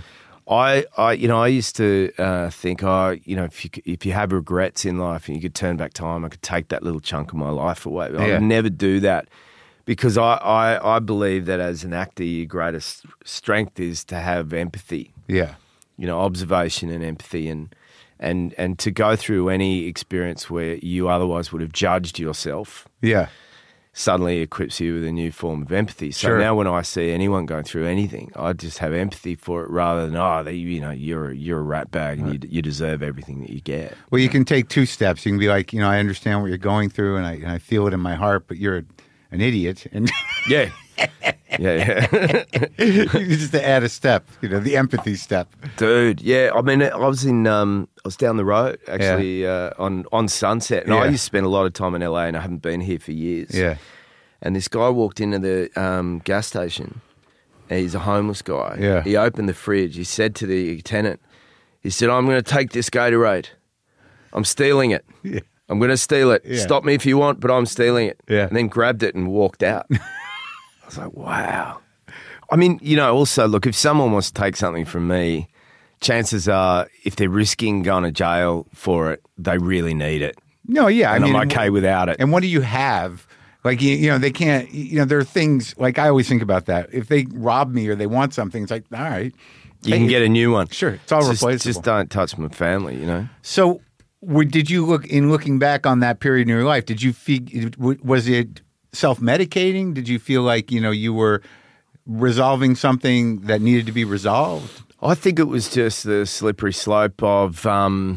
[SPEAKER 2] I used to think, if you have regrets in life and you could turn back time, I could take that little chunk of my life away. But I
[SPEAKER 1] Yeah.
[SPEAKER 2] would never do that because I believe that as an actor, your greatest strength is to have empathy,
[SPEAKER 1] Yeah.
[SPEAKER 2] observation and empathy and to go through any experience where you otherwise would have judged yourself.
[SPEAKER 1] Yeah.
[SPEAKER 2] Suddenly equips you with a new form of empathy. So
[SPEAKER 1] Sure.
[SPEAKER 2] now when I see anyone going through anything, I just have empathy for it rather than, you're a rat bag and you deserve everything that you get.
[SPEAKER 1] Well, you can take two steps. You can be like, I understand what you're going through, and I feel it in my heart, but you're an idiot, and
[SPEAKER 2] Yeah. Yeah.
[SPEAKER 1] you just add a step. The empathy step.
[SPEAKER 2] Dude, yeah. I mean, I was down the road actually on Sunset, and I
[SPEAKER 1] Yeah.
[SPEAKER 2] used to spend a lot of time in LA, and I haven't been here for years.
[SPEAKER 1] Yeah.
[SPEAKER 2] And this guy walked into the gas station. And he's a homeless guy.
[SPEAKER 1] Yeah.
[SPEAKER 2] He opened the fridge. He said to the tenant, he said, "I'm going to take this Gatorade. I'm stealing it.
[SPEAKER 1] Yeah.
[SPEAKER 2] I'm going to steal it.
[SPEAKER 1] Yeah.
[SPEAKER 2] Stop me if you want, but I'm stealing it."
[SPEAKER 1] Yeah.
[SPEAKER 2] And then grabbed it and walked out. I was like, wow. I mean, also, look, if someone wants to take something from me, chances are if they're risking going to jail for it, they really need it.
[SPEAKER 1] No, yeah.
[SPEAKER 2] And I'm okay without it.
[SPEAKER 1] And what do you have? Like, they can't, there are things, like I always think about that. If they rob me or they want something, it's like, all right.
[SPEAKER 2] You can get a new one.
[SPEAKER 1] Sure, it's all replaceable.
[SPEAKER 2] Just don't touch my family,
[SPEAKER 1] So did you looking back on that period in your life, did you feel, was it self-medicating? Did you feel like, you were resolving something that needed to be resolved?
[SPEAKER 2] I think it was just the slippery slope of,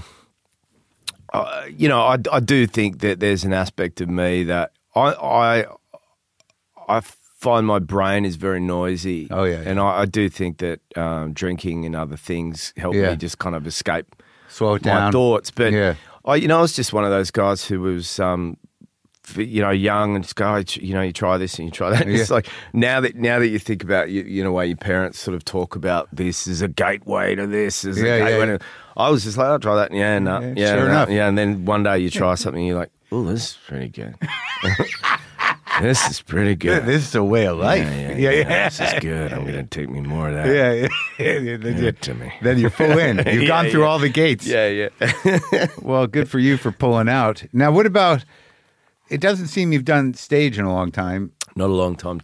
[SPEAKER 2] I do think that there's an aspect of me that I find my brain is very noisy.
[SPEAKER 1] Oh, yeah.
[SPEAKER 2] And I do think that drinking and other things help
[SPEAKER 1] Yeah.
[SPEAKER 2] me just kind of escape
[SPEAKER 1] Slow it
[SPEAKER 2] my
[SPEAKER 1] down.
[SPEAKER 2] thoughts. But
[SPEAKER 1] Yeah.
[SPEAKER 2] I was just one of those guys who was, young and just go, you try this and you try that. And it's
[SPEAKER 1] Yeah.
[SPEAKER 2] like now that you think about way your parents sort of talk about this as a gateway to this, as
[SPEAKER 1] Yeah,
[SPEAKER 2] a gateway.
[SPEAKER 1] yeah.
[SPEAKER 2] To, I was just like, I'll try that. Yeah, no,
[SPEAKER 1] Yeah, sure enough.
[SPEAKER 2] yeah. And then one day you try something, and you're like, oh, this is pretty good. This is pretty good.
[SPEAKER 1] This is a way of life.
[SPEAKER 2] Yeah, this is good. I'm going to take me more of that.
[SPEAKER 1] Yeah.
[SPEAKER 2] Give it to me.
[SPEAKER 1] Then you're full in. You've gone through all the gates.
[SPEAKER 2] Yeah.
[SPEAKER 1] Well, good for you for pulling out. Now, what about, it doesn't seem you've done stage in a long time.
[SPEAKER 2] Not a long time.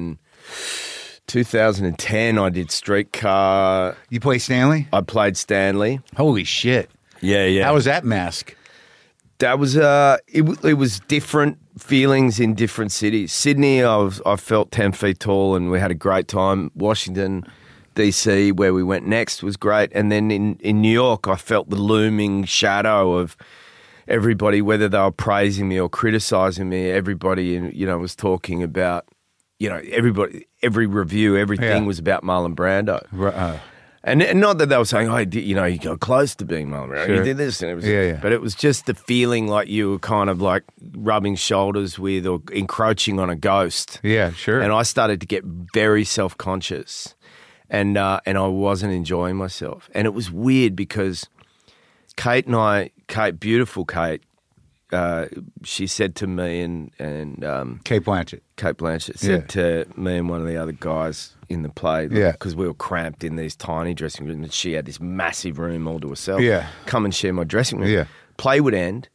[SPEAKER 2] 2010, I did Streetcar.
[SPEAKER 1] You play Stanley?
[SPEAKER 2] I played Stanley.
[SPEAKER 1] Holy shit.
[SPEAKER 2] Yeah.
[SPEAKER 1] How was that mask?
[SPEAKER 2] That was it was different feelings in different cities. Sydney, I felt 10 feet tall and we had a great time. Washington, DC, where we went next, was great. And then in New York, I felt the looming shadow of everybody, whether they were praising me or criticizing me. Everybody, was talking about, everybody, every review, everything was about Marlon Brando. And not that they were saying, you got close to being Marlon Brando.
[SPEAKER 1] Sure.
[SPEAKER 2] You did this and everything.
[SPEAKER 1] Yeah.
[SPEAKER 2] But it was just the feeling like you were kind of like rubbing shoulders with or encroaching on a ghost.
[SPEAKER 1] Yeah, sure.
[SPEAKER 2] And I started to get very self-conscious and I wasn't enjoying myself. And it was weird because Kate, beautiful Kate, she said to me and
[SPEAKER 1] Kate Blanchett.
[SPEAKER 2] Kate Blanchett said to me and one of the other guys in the play, because we were cramped in these tiny dressing rooms, and she had this massive room all to herself.
[SPEAKER 1] Yeah.
[SPEAKER 2] Come and share my dressing room.
[SPEAKER 1] Yeah.
[SPEAKER 2] Play would end,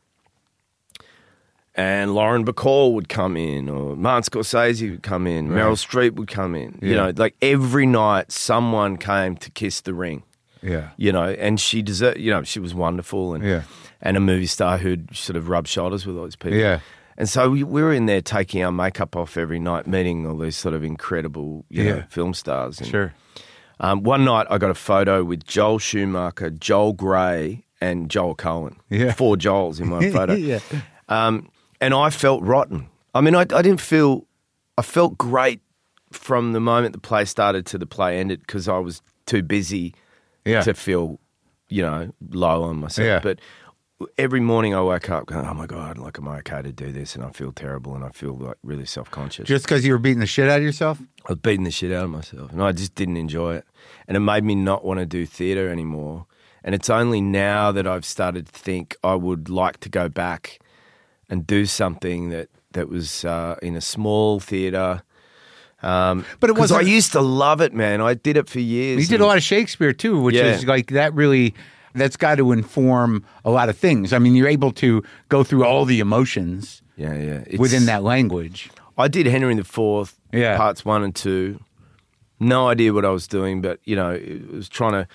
[SPEAKER 2] and Lauren Bacall would come in, or Martin Scorsese would come in, Meryl Streep would come in.
[SPEAKER 1] Yeah.
[SPEAKER 2] Like every night, someone came to kiss the ring.
[SPEAKER 1] Yeah.
[SPEAKER 2] And she deserved. She was wonderful, and a movie star who'd sort of rub shoulders with all these people.
[SPEAKER 1] Yeah.
[SPEAKER 2] And so we were in there taking our makeup off every night, meeting all these sort of incredible film stars. And,
[SPEAKER 1] Sure.
[SPEAKER 2] One night I got a photo with Joel Schumacher, Joel Grey, and Joel Cohen.
[SPEAKER 1] Yeah.
[SPEAKER 2] 4 Joels in one photo.
[SPEAKER 1] Yeah.
[SPEAKER 2] And I felt rotten. I mean, I didn't feel... I felt great from the moment the play started to the play ended because I was too busy to feel, low on myself.
[SPEAKER 1] Yeah.
[SPEAKER 2] But every morning I woke up going, oh my God, like, am I okay to do this? And I feel terrible and I feel like really self-conscious.
[SPEAKER 1] Just because you were beating the shit out of yourself?
[SPEAKER 2] I was beating the shit out of myself and I just didn't enjoy it. And it made me not want to do theatre anymore. And it's only now that I've started to think I would like to go back and do something that was in a small theatre.
[SPEAKER 1] But it
[SPEAKER 2] was.
[SPEAKER 1] wasn't.
[SPEAKER 2] I used to love it, man. I did it for years.
[SPEAKER 1] You did a lot of Shakespeare too, which is like that really. That's got to inform a lot of things. I mean, you're able to go through all the emotions. Within that language.
[SPEAKER 2] I did Henry IV, parts 1 and 2. No idea what I was doing, but I was trying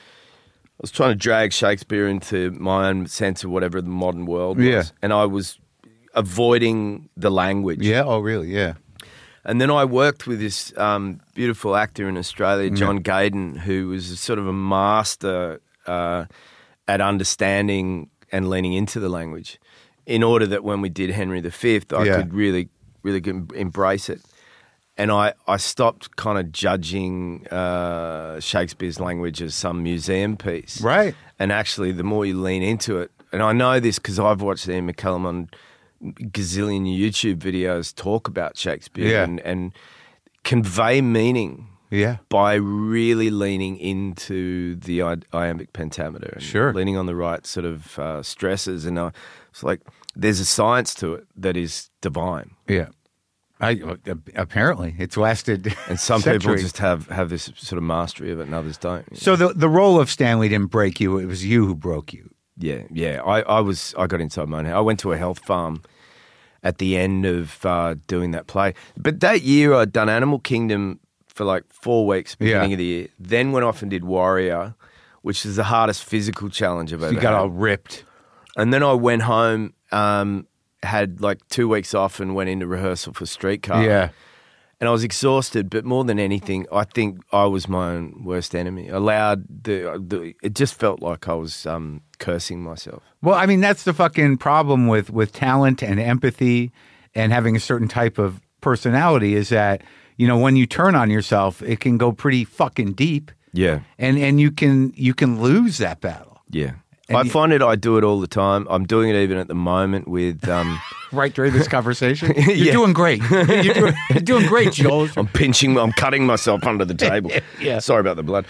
[SPEAKER 2] to drag Shakespeare into my own sense of whatever the modern world was.
[SPEAKER 1] Yeah.
[SPEAKER 2] And I was avoiding the language.
[SPEAKER 1] Yeah, oh really, yeah.
[SPEAKER 2] And then I worked with this beautiful actor in Australia, John Gayden, who was sort of a master at understanding and leaning into the language in order that when we did Henry V, I could really embrace it. And I stopped kind of judging Shakespeare's language as some museum piece.
[SPEAKER 1] Right.
[SPEAKER 2] And actually, the more you lean into it, and I know this because I've watched Ian McKellen on gazillion YouTube videos talk about Shakespeare and convey meaning by really leaning into the iambic pentameter and leaning on the right sort of stresses. And it's like there's a science to it that is divine.
[SPEAKER 1] Yeah. Apparently, it's lasted
[SPEAKER 2] and some
[SPEAKER 1] centuries.
[SPEAKER 2] People just have this sort of mastery of it and others don't.
[SPEAKER 1] So the role of Stanley didn't break you. It was you who broke you.
[SPEAKER 2] Yeah. I got inside my own head. I went to a health farm at the end of doing that play. But that year I'd done Animal Kingdom for like 4 weeks, beginning of the year. Then went off and did Warrior, which is the hardest physical challenge I've ever had.
[SPEAKER 1] You got all ripped.
[SPEAKER 2] And then I went home, had like 2 weeks off and went into rehearsal for Streetcar.
[SPEAKER 1] Yeah.
[SPEAKER 2] And I was exhausted, but more than anything, I think I was my own worst enemy. It just felt like I was cursing myself.
[SPEAKER 1] Well, I mean, that's the fucking problem with talent and empathy and having a certain type of personality is that, when you turn on yourself, it can go pretty fucking deep.
[SPEAKER 2] Yeah.
[SPEAKER 1] And you can lose that battle.
[SPEAKER 2] Yeah. I find I do it all the time. I'm doing it even at the moment with...
[SPEAKER 1] right during this conversation? You're doing great. You're doing great, Joel.
[SPEAKER 2] I'm cutting myself under the table.
[SPEAKER 1] Yeah.
[SPEAKER 2] Sorry about the blood.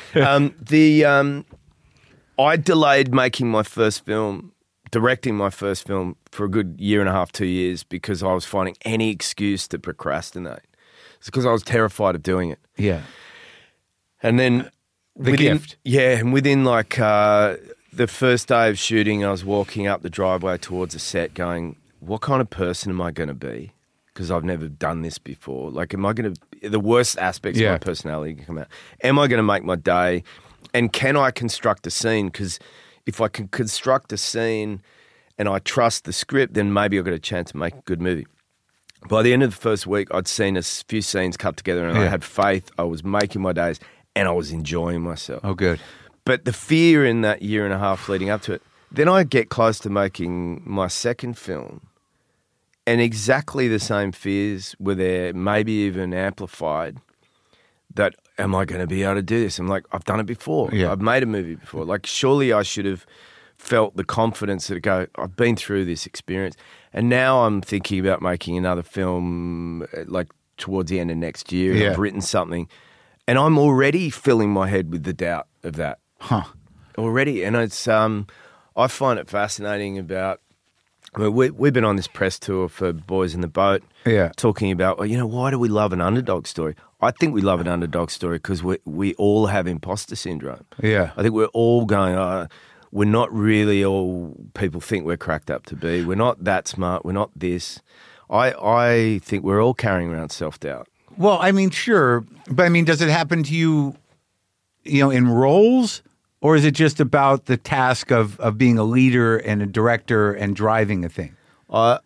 [SPEAKER 2] I delayed making my first film, directing my first film for a good 1.5, 2 years because I was finding any excuse to procrastinate. It's because I was terrified of doing it.
[SPEAKER 1] Yeah.
[SPEAKER 2] And then...
[SPEAKER 1] gift.
[SPEAKER 2] Yeah, and within like... the first day of shooting, I was walking up the driveway towards a set going, what kind of person am I going to be? Because I've never done this before. Like, am I going to... The worst aspects of my personality can come out. Am I going to make my day? And can I construct a scene? Because if I can construct a scene and I trust the script, then maybe I've got a chance to make a good movie. By the end of the first week, I'd seen a few scenes cut together and I had faith. I was making my days and I was enjoying myself.
[SPEAKER 1] Oh, good.
[SPEAKER 2] But the fear in that 1.5 leading up to it, then I get close to making my second film and exactly the same fears were there, maybe even amplified, that am I going to be able to do this? I'm like, I've done it before.
[SPEAKER 1] Yeah.
[SPEAKER 2] I've made a movie before. Like, surely I should have felt the confidence that go, I've been through this experience. And now I'm thinking about making another film like towards the end of next year.
[SPEAKER 1] Yeah.
[SPEAKER 2] I've written something and I'm already filling my head with the doubt of that. Already. And it's I find it fascinating about we've been on this press tour for Boys in the Boat talking about, why do we love an underdog story? I think we love an underdog story because we all have imposter syndrome.
[SPEAKER 1] Yeah.
[SPEAKER 2] I think we're all going, we're not really all people think we're cracked up to be. We're not that smart. We're not this. I think we're all carrying around self-doubt.
[SPEAKER 1] Well, I mean, sure. But I mean, does it happen to you, in roles? Or is it just about the task of being a leader and a director and driving a thing?
[SPEAKER 2] I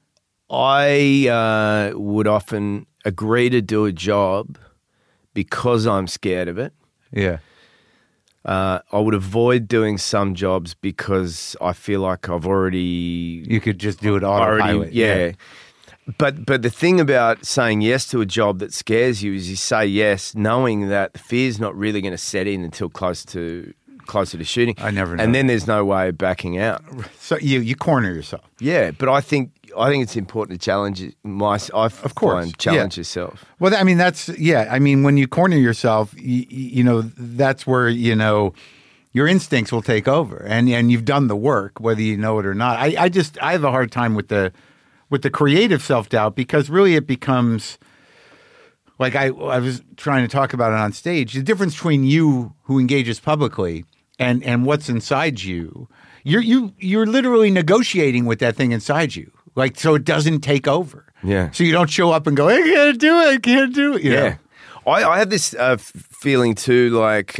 [SPEAKER 2] would often agree to do a job because I'm scared of it.
[SPEAKER 1] Yeah.
[SPEAKER 2] I would avoid doing some jobs because I feel like I've already...
[SPEAKER 1] You could just do it autopilot.
[SPEAKER 2] Yeah. But the thing about saying yes to a job that scares you is you say yes knowing that the fear's not really going to set in until close to closer to shooting.
[SPEAKER 1] I never know.
[SPEAKER 2] And then there's no way of backing out.
[SPEAKER 1] So you corner yourself.
[SPEAKER 2] Yeah, but I think it's important to challenge challenge yourself.
[SPEAKER 1] Well, I mean, I mean, when you corner yourself, you know, that's where, you know, your instincts will take over, and you've done the work, whether you know it or not. I have a hard time with the creative self-doubt, because really it becomes like I was trying to talk about it on stage. The difference between you who engages publicly and what's inside you, you're literally negotiating with that thing inside you. Like, so it doesn't take over.
[SPEAKER 2] Yeah.
[SPEAKER 1] So you don't show up and go, I can't do it. I can't do it. You know?
[SPEAKER 2] I have this feeling too, like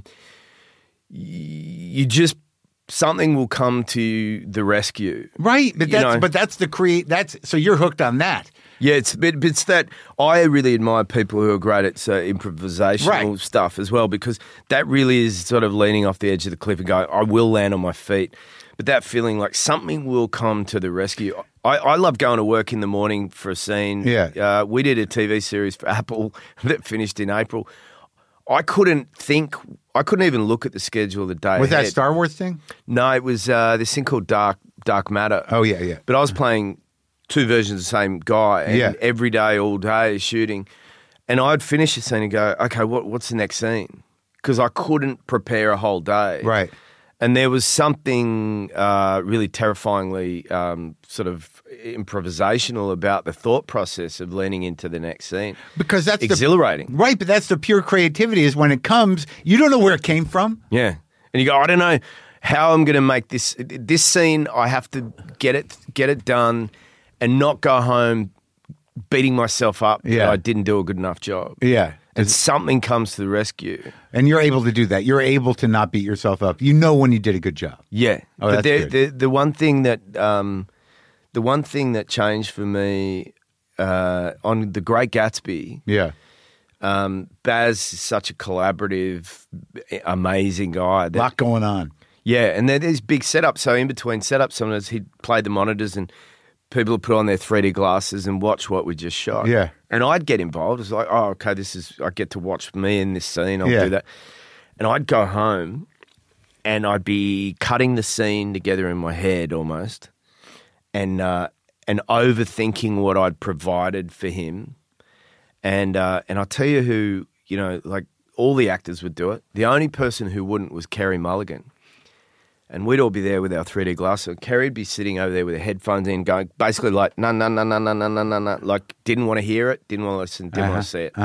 [SPEAKER 2] you just, something will come to the rescue.
[SPEAKER 1] Right. But that's so you're hooked on that.
[SPEAKER 2] Yeah, it's that I really admire people who are great at improvisational stuff as well, because that really is sort of leaning off the edge of the cliff and going, I will land on my feet. But that feeling like something will come to the rescue. I love going to work in the morning for a scene.
[SPEAKER 1] Yeah.
[SPEAKER 2] We did a TV series for Apple that finished in April. I couldn't even look at the schedule the day
[SPEAKER 1] Was
[SPEAKER 2] ahead.
[SPEAKER 1] that Star Wars thing?
[SPEAKER 2] No, it was this thing called Dark Matter.
[SPEAKER 1] Oh, yeah.
[SPEAKER 2] But I was playing two versions of the same guy, and every day, all day, shooting. And I'd finish a scene and go, okay, what's the next scene? Because I couldn't prepare a whole day.
[SPEAKER 1] Right.
[SPEAKER 2] And there was something really terrifyingly sort of improvisational about the thought process of leaning into the next scene.
[SPEAKER 1] Because that's
[SPEAKER 2] exhilarating.
[SPEAKER 1] Right, but that's the pure creativity, is when it comes, you don't know where it came from.
[SPEAKER 2] Yeah. And you go, I don't know how I'm going to make this scene. I have to get it done and not go home beating myself up that I didn't do a good enough job.
[SPEAKER 1] Yeah.
[SPEAKER 2] And something comes to the rescue.
[SPEAKER 1] And you're able to do that. You're able to not beat yourself up. You know when you did a good job.
[SPEAKER 2] Yeah.
[SPEAKER 1] Oh,
[SPEAKER 2] but
[SPEAKER 1] that's good.
[SPEAKER 2] the one thing that changed for me on The Great Gatsby.
[SPEAKER 1] Yeah.
[SPEAKER 2] Baz is such a collaborative, amazing guy.
[SPEAKER 1] A lot going on.
[SPEAKER 2] Yeah, and there's big setups. So in between setups, sometimes he'd play the monitors and people would put on their 3D glasses and watch what we just shot.
[SPEAKER 1] Yeah.
[SPEAKER 2] And I'd get involved. It's like, oh, okay, I get to watch me in this scene. I'll do that. And I'd go home and I'd be cutting the scene together in my head almost and overthinking what I'd provided for him. And I'll tell you who, you know, like all the actors would do it. The only person who wouldn't was Kerry Mulligan. And we'd all be there with our 3D glasses. Kerry'd be sitting over there with her headphones in, going basically like, no, like didn't want to hear it, didn't want to listen, didn't want to see it.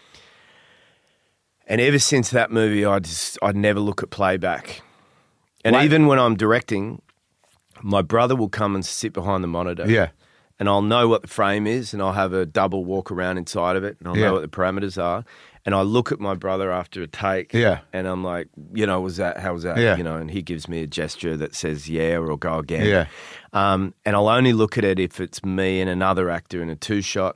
[SPEAKER 2] And ever since that movie, I'd never look at playback. And even when I'm directing, my brother will come and sit behind the monitor.
[SPEAKER 1] Yeah.
[SPEAKER 2] And I'll know what the frame is, and I'll have a double walk around inside of it, and I'll know what the parameters are. And I look at my brother after a take, and I'm like, you know, how was that?
[SPEAKER 1] Yeah.
[SPEAKER 2] You know, and he gives me a gesture that says, yeah, or go again.
[SPEAKER 1] Yeah.
[SPEAKER 2] And I'll only look at it if it's me and another actor in a two-shot.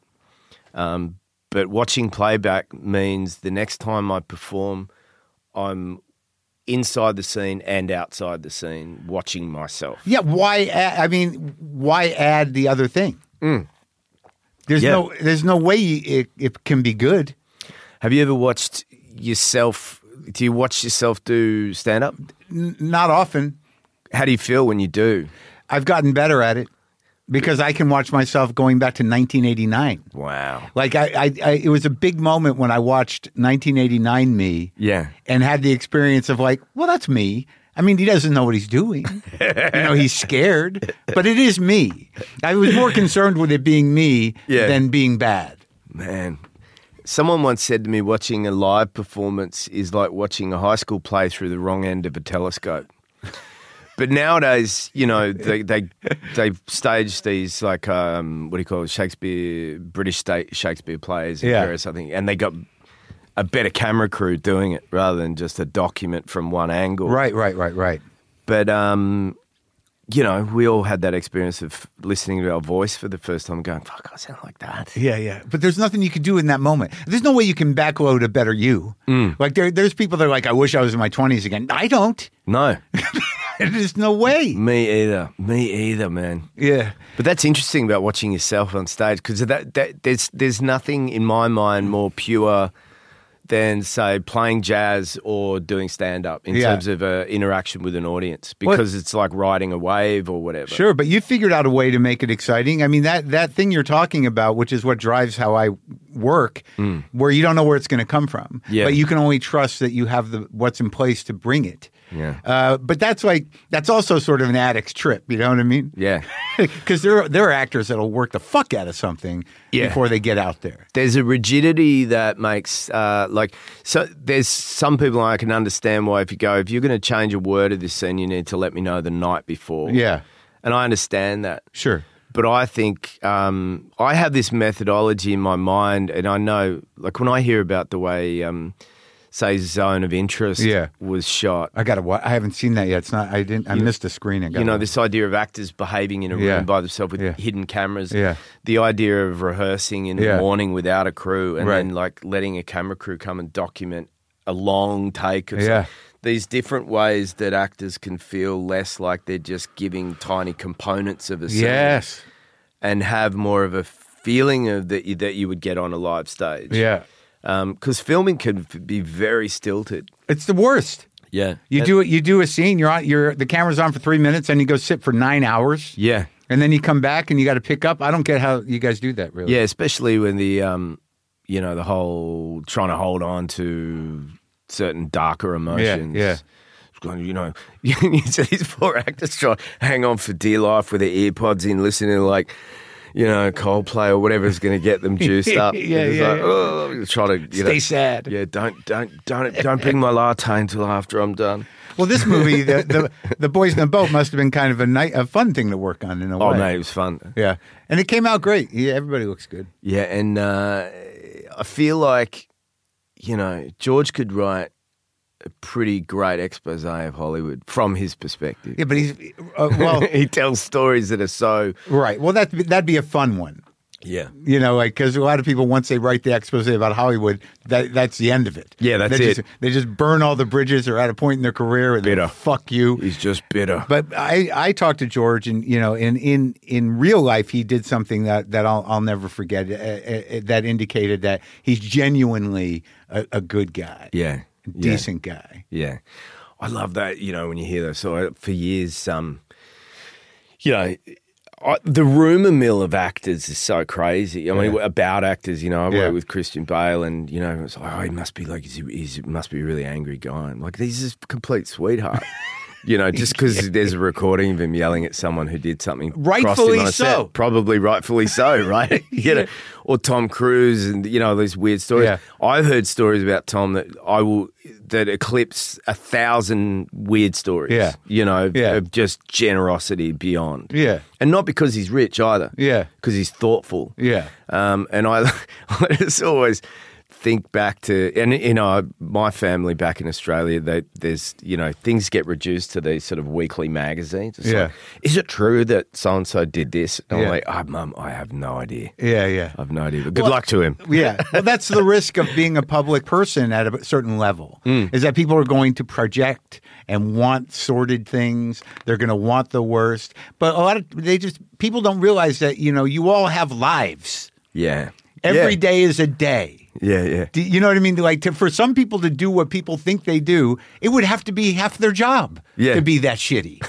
[SPEAKER 2] But watching playback means the next time I perform, I'm inside the scene and outside the scene watching myself.
[SPEAKER 1] Yeah, why add the other thing? There's no way it can be good.
[SPEAKER 2] Have you ever watched yourself? Do you watch yourself do stand-up?
[SPEAKER 1] Not often.
[SPEAKER 2] How do you feel when you do?
[SPEAKER 1] I've gotten better at it because I can watch myself going back to 1989.
[SPEAKER 2] Wow.
[SPEAKER 1] Like it was a big moment when I watched 1989 me.
[SPEAKER 2] Yeah.
[SPEAKER 1] And had the experience of like, well, that's me. I mean, he doesn't know what he's doing. He's scared, but it is me. I was more concerned with it being me than being bad.
[SPEAKER 2] Man. Someone once said to me, watching a live performance is like watching a high school play through the wrong end of a telescope. But nowadays, you know, they've staged these like what do you call it, British Shakespeare plays in Paris, I think, and they got a better camera crew doing it rather than just a document from one angle.
[SPEAKER 1] Right.
[SPEAKER 2] But you know, we all had that experience of listening to our voice for the first time and going, fuck, I sound like that.
[SPEAKER 1] Yeah. But there's nothing you can do in that moment. There's no way you can backload a better you. Like there's people that are like, I wish I was in my 20s again. I don't.
[SPEAKER 2] No.
[SPEAKER 1] There's no way.
[SPEAKER 2] Me either, man.
[SPEAKER 1] Yeah.
[SPEAKER 2] But that's interesting about watching yourself on stage because that there's nothing in my mind more pure than, say, playing jazz or doing stand-up in terms of interaction with an audience because it's like riding a wave or whatever.
[SPEAKER 1] Sure, but you figured out a way to make it exciting. I mean, that thing you're talking about, which is what drives how I work, where you don't know where it's going to come from, but you can only trust that you have what's in place to bring it.
[SPEAKER 2] Yeah.
[SPEAKER 1] But that's also sort of an addict's trip. You know what I mean?
[SPEAKER 2] Yeah.
[SPEAKER 1] Because there are actors that'll work the fuck out of something before they get out there.
[SPEAKER 2] There's a rigidity that makes so there's some people I can understand why if you're going to change a word of this scene, you need to let me know the night before.
[SPEAKER 1] Yeah.
[SPEAKER 2] And I understand that.
[SPEAKER 1] Sure.
[SPEAKER 2] But I think I have this methodology in my mind, and I know, like when I hear about the way say Zone of Interest was shot.
[SPEAKER 1] I haven't seen that yet. It's not. I missed a screening.
[SPEAKER 2] This idea of actors behaving in a room by themselves with hidden cameras. Yeah. The idea of rehearsing in the morning without a crew, and then like letting a camera crew come and document a long take of these different ways that actors can feel less like they're just giving tiny components of a scene.
[SPEAKER 1] Yes.
[SPEAKER 2] And have more of a feeling of that you would get on a live stage.
[SPEAKER 1] Yeah.
[SPEAKER 2] Because filming can be very stilted.
[SPEAKER 1] It's the worst.
[SPEAKER 2] Yeah.
[SPEAKER 1] You do a scene, the camera's on for 3 minutes and you go sit for 9 hours.
[SPEAKER 2] Yeah.
[SPEAKER 1] And then you come back and you got to pick up. I don't get how you guys do that, really.
[SPEAKER 2] Yeah, especially when the the whole trying to hold on to certain darker emotions.
[SPEAKER 1] Yeah.
[SPEAKER 2] You see these poor actors try to hang on for dear life with their earpods in, listening to like, Coldplay or whatever is going to get them juiced up. Try to
[SPEAKER 1] stay sad.
[SPEAKER 2] Yeah, don't bring my latte until after I'm done.
[SPEAKER 1] Well, this movie, the Boys in the Boat, must have been kind of a fun thing to work on in a way.
[SPEAKER 2] Oh, mate, it was fun.
[SPEAKER 1] Yeah, and it came out great. Yeah, everybody looks good.
[SPEAKER 2] Yeah, and I feel like George could write a pretty great expose of Hollywood from his perspective.
[SPEAKER 1] Yeah, but he's
[SPEAKER 2] he tells stories that are so
[SPEAKER 1] right. Well, that'd be a fun one.
[SPEAKER 2] Yeah,
[SPEAKER 1] because a lot of people once they write the expose about Hollywood, that's the end of it.
[SPEAKER 2] Yeah, that's it.
[SPEAKER 1] They just burn all the bridges. Or at a point in their career, and
[SPEAKER 2] bitter.
[SPEAKER 1] Fuck you.
[SPEAKER 2] He's just bitter.
[SPEAKER 1] But I talked to George, and in real life, he did something that I'll never forget. That indicated that he's genuinely a good guy.
[SPEAKER 2] Yeah.
[SPEAKER 1] Decent guy.
[SPEAKER 2] Yeah. I love that, when you hear that. So for years, the rumour mill of actors is so crazy. I mean, about actors, I work with Christian Bale and, it's like, he must be like, he must be a really angry guy. I'm like, he's a complete sweetheart. Just because there's a recording of him yelling at someone who did something.
[SPEAKER 1] Rightfully so.
[SPEAKER 2] Set. Probably rightfully so, right? Or Tom Cruise and, these weird stories.
[SPEAKER 1] Yeah.
[SPEAKER 2] I've heard stories about Tom that eclipse 1,000 weird stories.
[SPEAKER 1] Yeah.
[SPEAKER 2] Of just generosity beyond.
[SPEAKER 1] Yeah.
[SPEAKER 2] And not because he's rich either.
[SPEAKER 1] Yeah.
[SPEAKER 2] Because he's thoughtful.
[SPEAKER 1] Yeah.
[SPEAKER 2] And I just always think back to, and my family back in Australia, there's things get reduced to these sort of weekly magazines. It's like, is it true that so and so did this? And I'm like, Mum, I have no idea.
[SPEAKER 1] Yeah.
[SPEAKER 2] I have no idea. But good luck to him.
[SPEAKER 1] Yeah. Well, that's the risk of being a public person at a certain level. Is that people are going to project and want sordid things. They're going to want the worst. But people don't realize that you all have lives.
[SPEAKER 2] Yeah.
[SPEAKER 1] Every day is a day.
[SPEAKER 2] Yeah.
[SPEAKER 1] You know what I mean? Like for some people to do what people think they do, it would have to be half their job to be that shitty.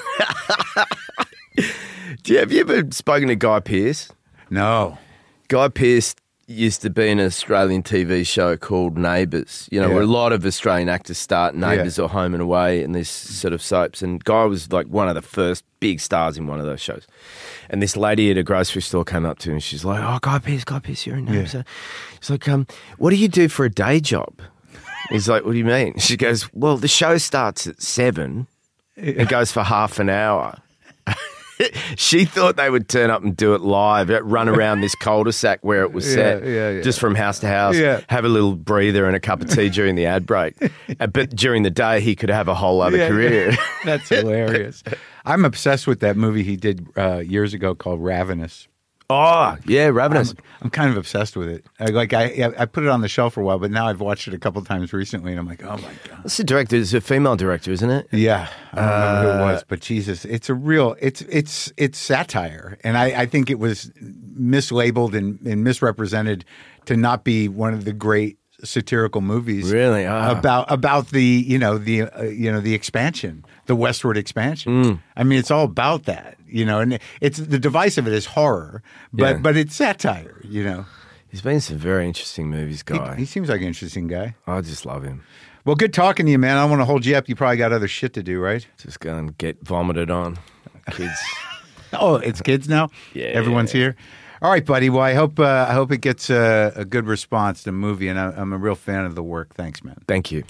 [SPEAKER 2] Have you ever spoken to Guy Pearce?
[SPEAKER 1] No.
[SPEAKER 2] Guy Pearce used to be in an Australian TV show called Neighbours, where a lot of Australian actors start Neighbours or Home and Away and this sort of soaps. And Guy was like one of the first big stars in one of those shows. And this lady at a grocery store came up to him and she's like, "Oh, Guy Pearce, you're in Neighbours." Yeah. She's like, "What do you do for a day job?" He's like, "What do you mean?" She goes, "Well, the show starts at 7. It goes for half an hour." She thought they would turn up and do it live, run around this cul-de-sac where it was set, just from house to house, have a little breather and a cup of tea during the ad break. But during the day, he could have a whole other career.
[SPEAKER 1] That's hilarious. I'm obsessed with that movie he did years ago called Ravenous.
[SPEAKER 2] Oh, yeah, Ravenous.
[SPEAKER 1] I'm kind of obsessed with it. I put it on the shelf for a while, but now I've watched it a couple times recently, and I'm like, oh my God.
[SPEAKER 2] It's the director. It's a female director, isn't it?
[SPEAKER 1] Yeah. I don't remember who it was, but Jesus, it's a real, it's satire. And I think it was mislabeled and misrepresented to not be one of the great satirical movies.
[SPEAKER 2] Really?
[SPEAKER 1] About the the expansion, the westward expansion. I mean, it's all about that, and it's the device of it is horror, but it's satire,
[SPEAKER 2] He's been in some very interesting movies, Guy.
[SPEAKER 1] He seems like an interesting guy.
[SPEAKER 2] I just love him.
[SPEAKER 1] Well, good talking to you, man. I don't want to hold you up. You probably got other shit to do, right?
[SPEAKER 2] Just go and get vomited on. Kids.
[SPEAKER 1] Oh, it's kids now?
[SPEAKER 2] Yeah.
[SPEAKER 1] Everyone's here? All right, buddy. Well, I hope it gets a good response, the movie, and I'm a real fan of the work. Thanks, man.
[SPEAKER 2] Thank you.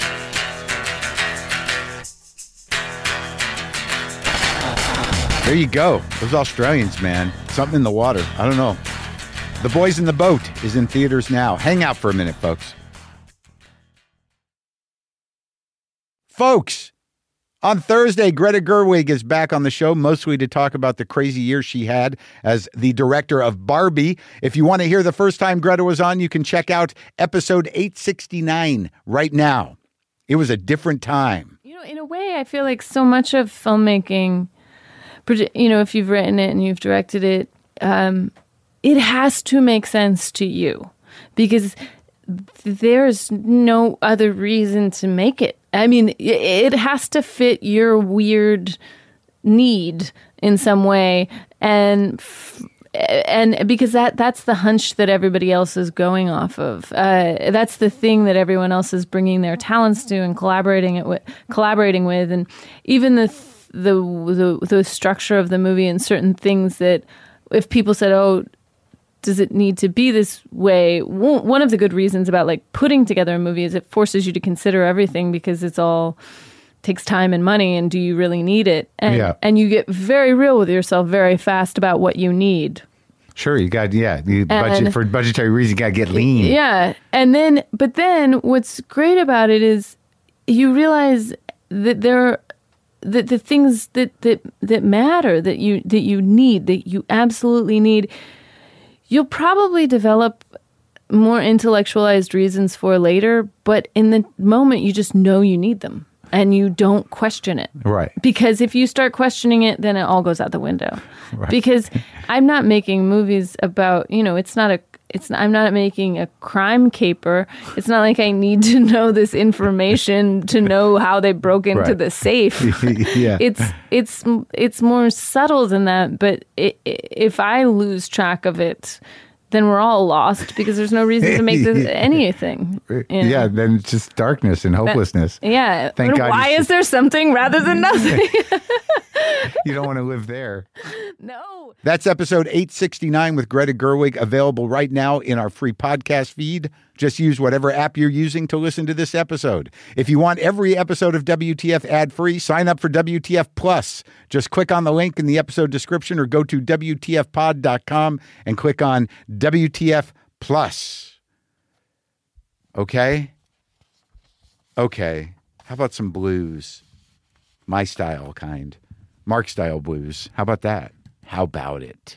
[SPEAKER 1] There you go. Those Australians, man. Something in the water. I don't know. The Boys in the Boat is in theaters now. Hang out for a minute, folks. Folks, on Thursday, Greta Gerwig is back on the show, mostly to talk about the crazy year she had as the director of Barbie. If you want to hear the first time Greta was on, you can check out episode 869 right now. It was a different time.
[SPEAKER 3] In a way, I feel like so much of filmmaking, if you've written it and you've directed it, it has to make sense to you because there's no other reason to make it. I mean, it has to fit your weird need in some way, and because that's the hunch that everybody else is going off of. That's the thing that everyone else is bringing their talents to and collaborating with, and even the structure of the movie and certain things that if people said, "Oh, does it need to be this way?" One of the good reasons about like putting together a movie is it forces you to consider everything because it's all takes time and money, and do you really need it? And you get very real with yourself very fast about what you need.
[SPEAKER 1] Sure, you got for budgetary reasons, you got to get lean.
[SPEAKER 3] Yeah, but then what's great about it is you realize that the things that matter that you need, that you absolutely need. You'll probably develop more intellectualized reasons for later, but in the moment, you just know you need them and you don't question it.
[SPEAKER 1] Right.
[SPEAKER 3] Because if you start questioning it, then it all goes out the window.
[SPEAKER 1] Right.
[SPEAKER 3] Because I'm not making movies about, I'm not making a crime caper. It's not like I need to know this information to know how they broke into the safe.
[SPEAKER 1] Yeah.
[SPEAKER 3] It's more subtle than that. But if I lose track of it, then we're all lost because there's no reason to make anything.
[SPEAKER 1] Yeah, then it's just darkness and hopelessness.
[SPEAKER 3] Yeah.
[SPEAKER 1] Thank God.
[SPEAKER 3] Why is there something rather than nothing?
[SPEAKER 1] You don't want to live there.
[SPEAKER 3] No.
[SPEAKER 1] That's episode 869 with Greta Gerwig, available right now in our free podcast feed. Just use whatever app you're using to listen to this episode. If you want every episode of WTF ad-free, sign up for WTF Plus. Just click on the link in the episode description or go to WTFpod.com and click on WTF Plus. Okay? Okay. How about some blues? My style kind. Mark style blues. How about that? How about it?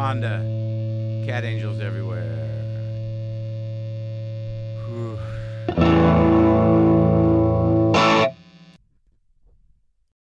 [SPEAKER 1] Rhonda. Cat angels everywhere. Whew.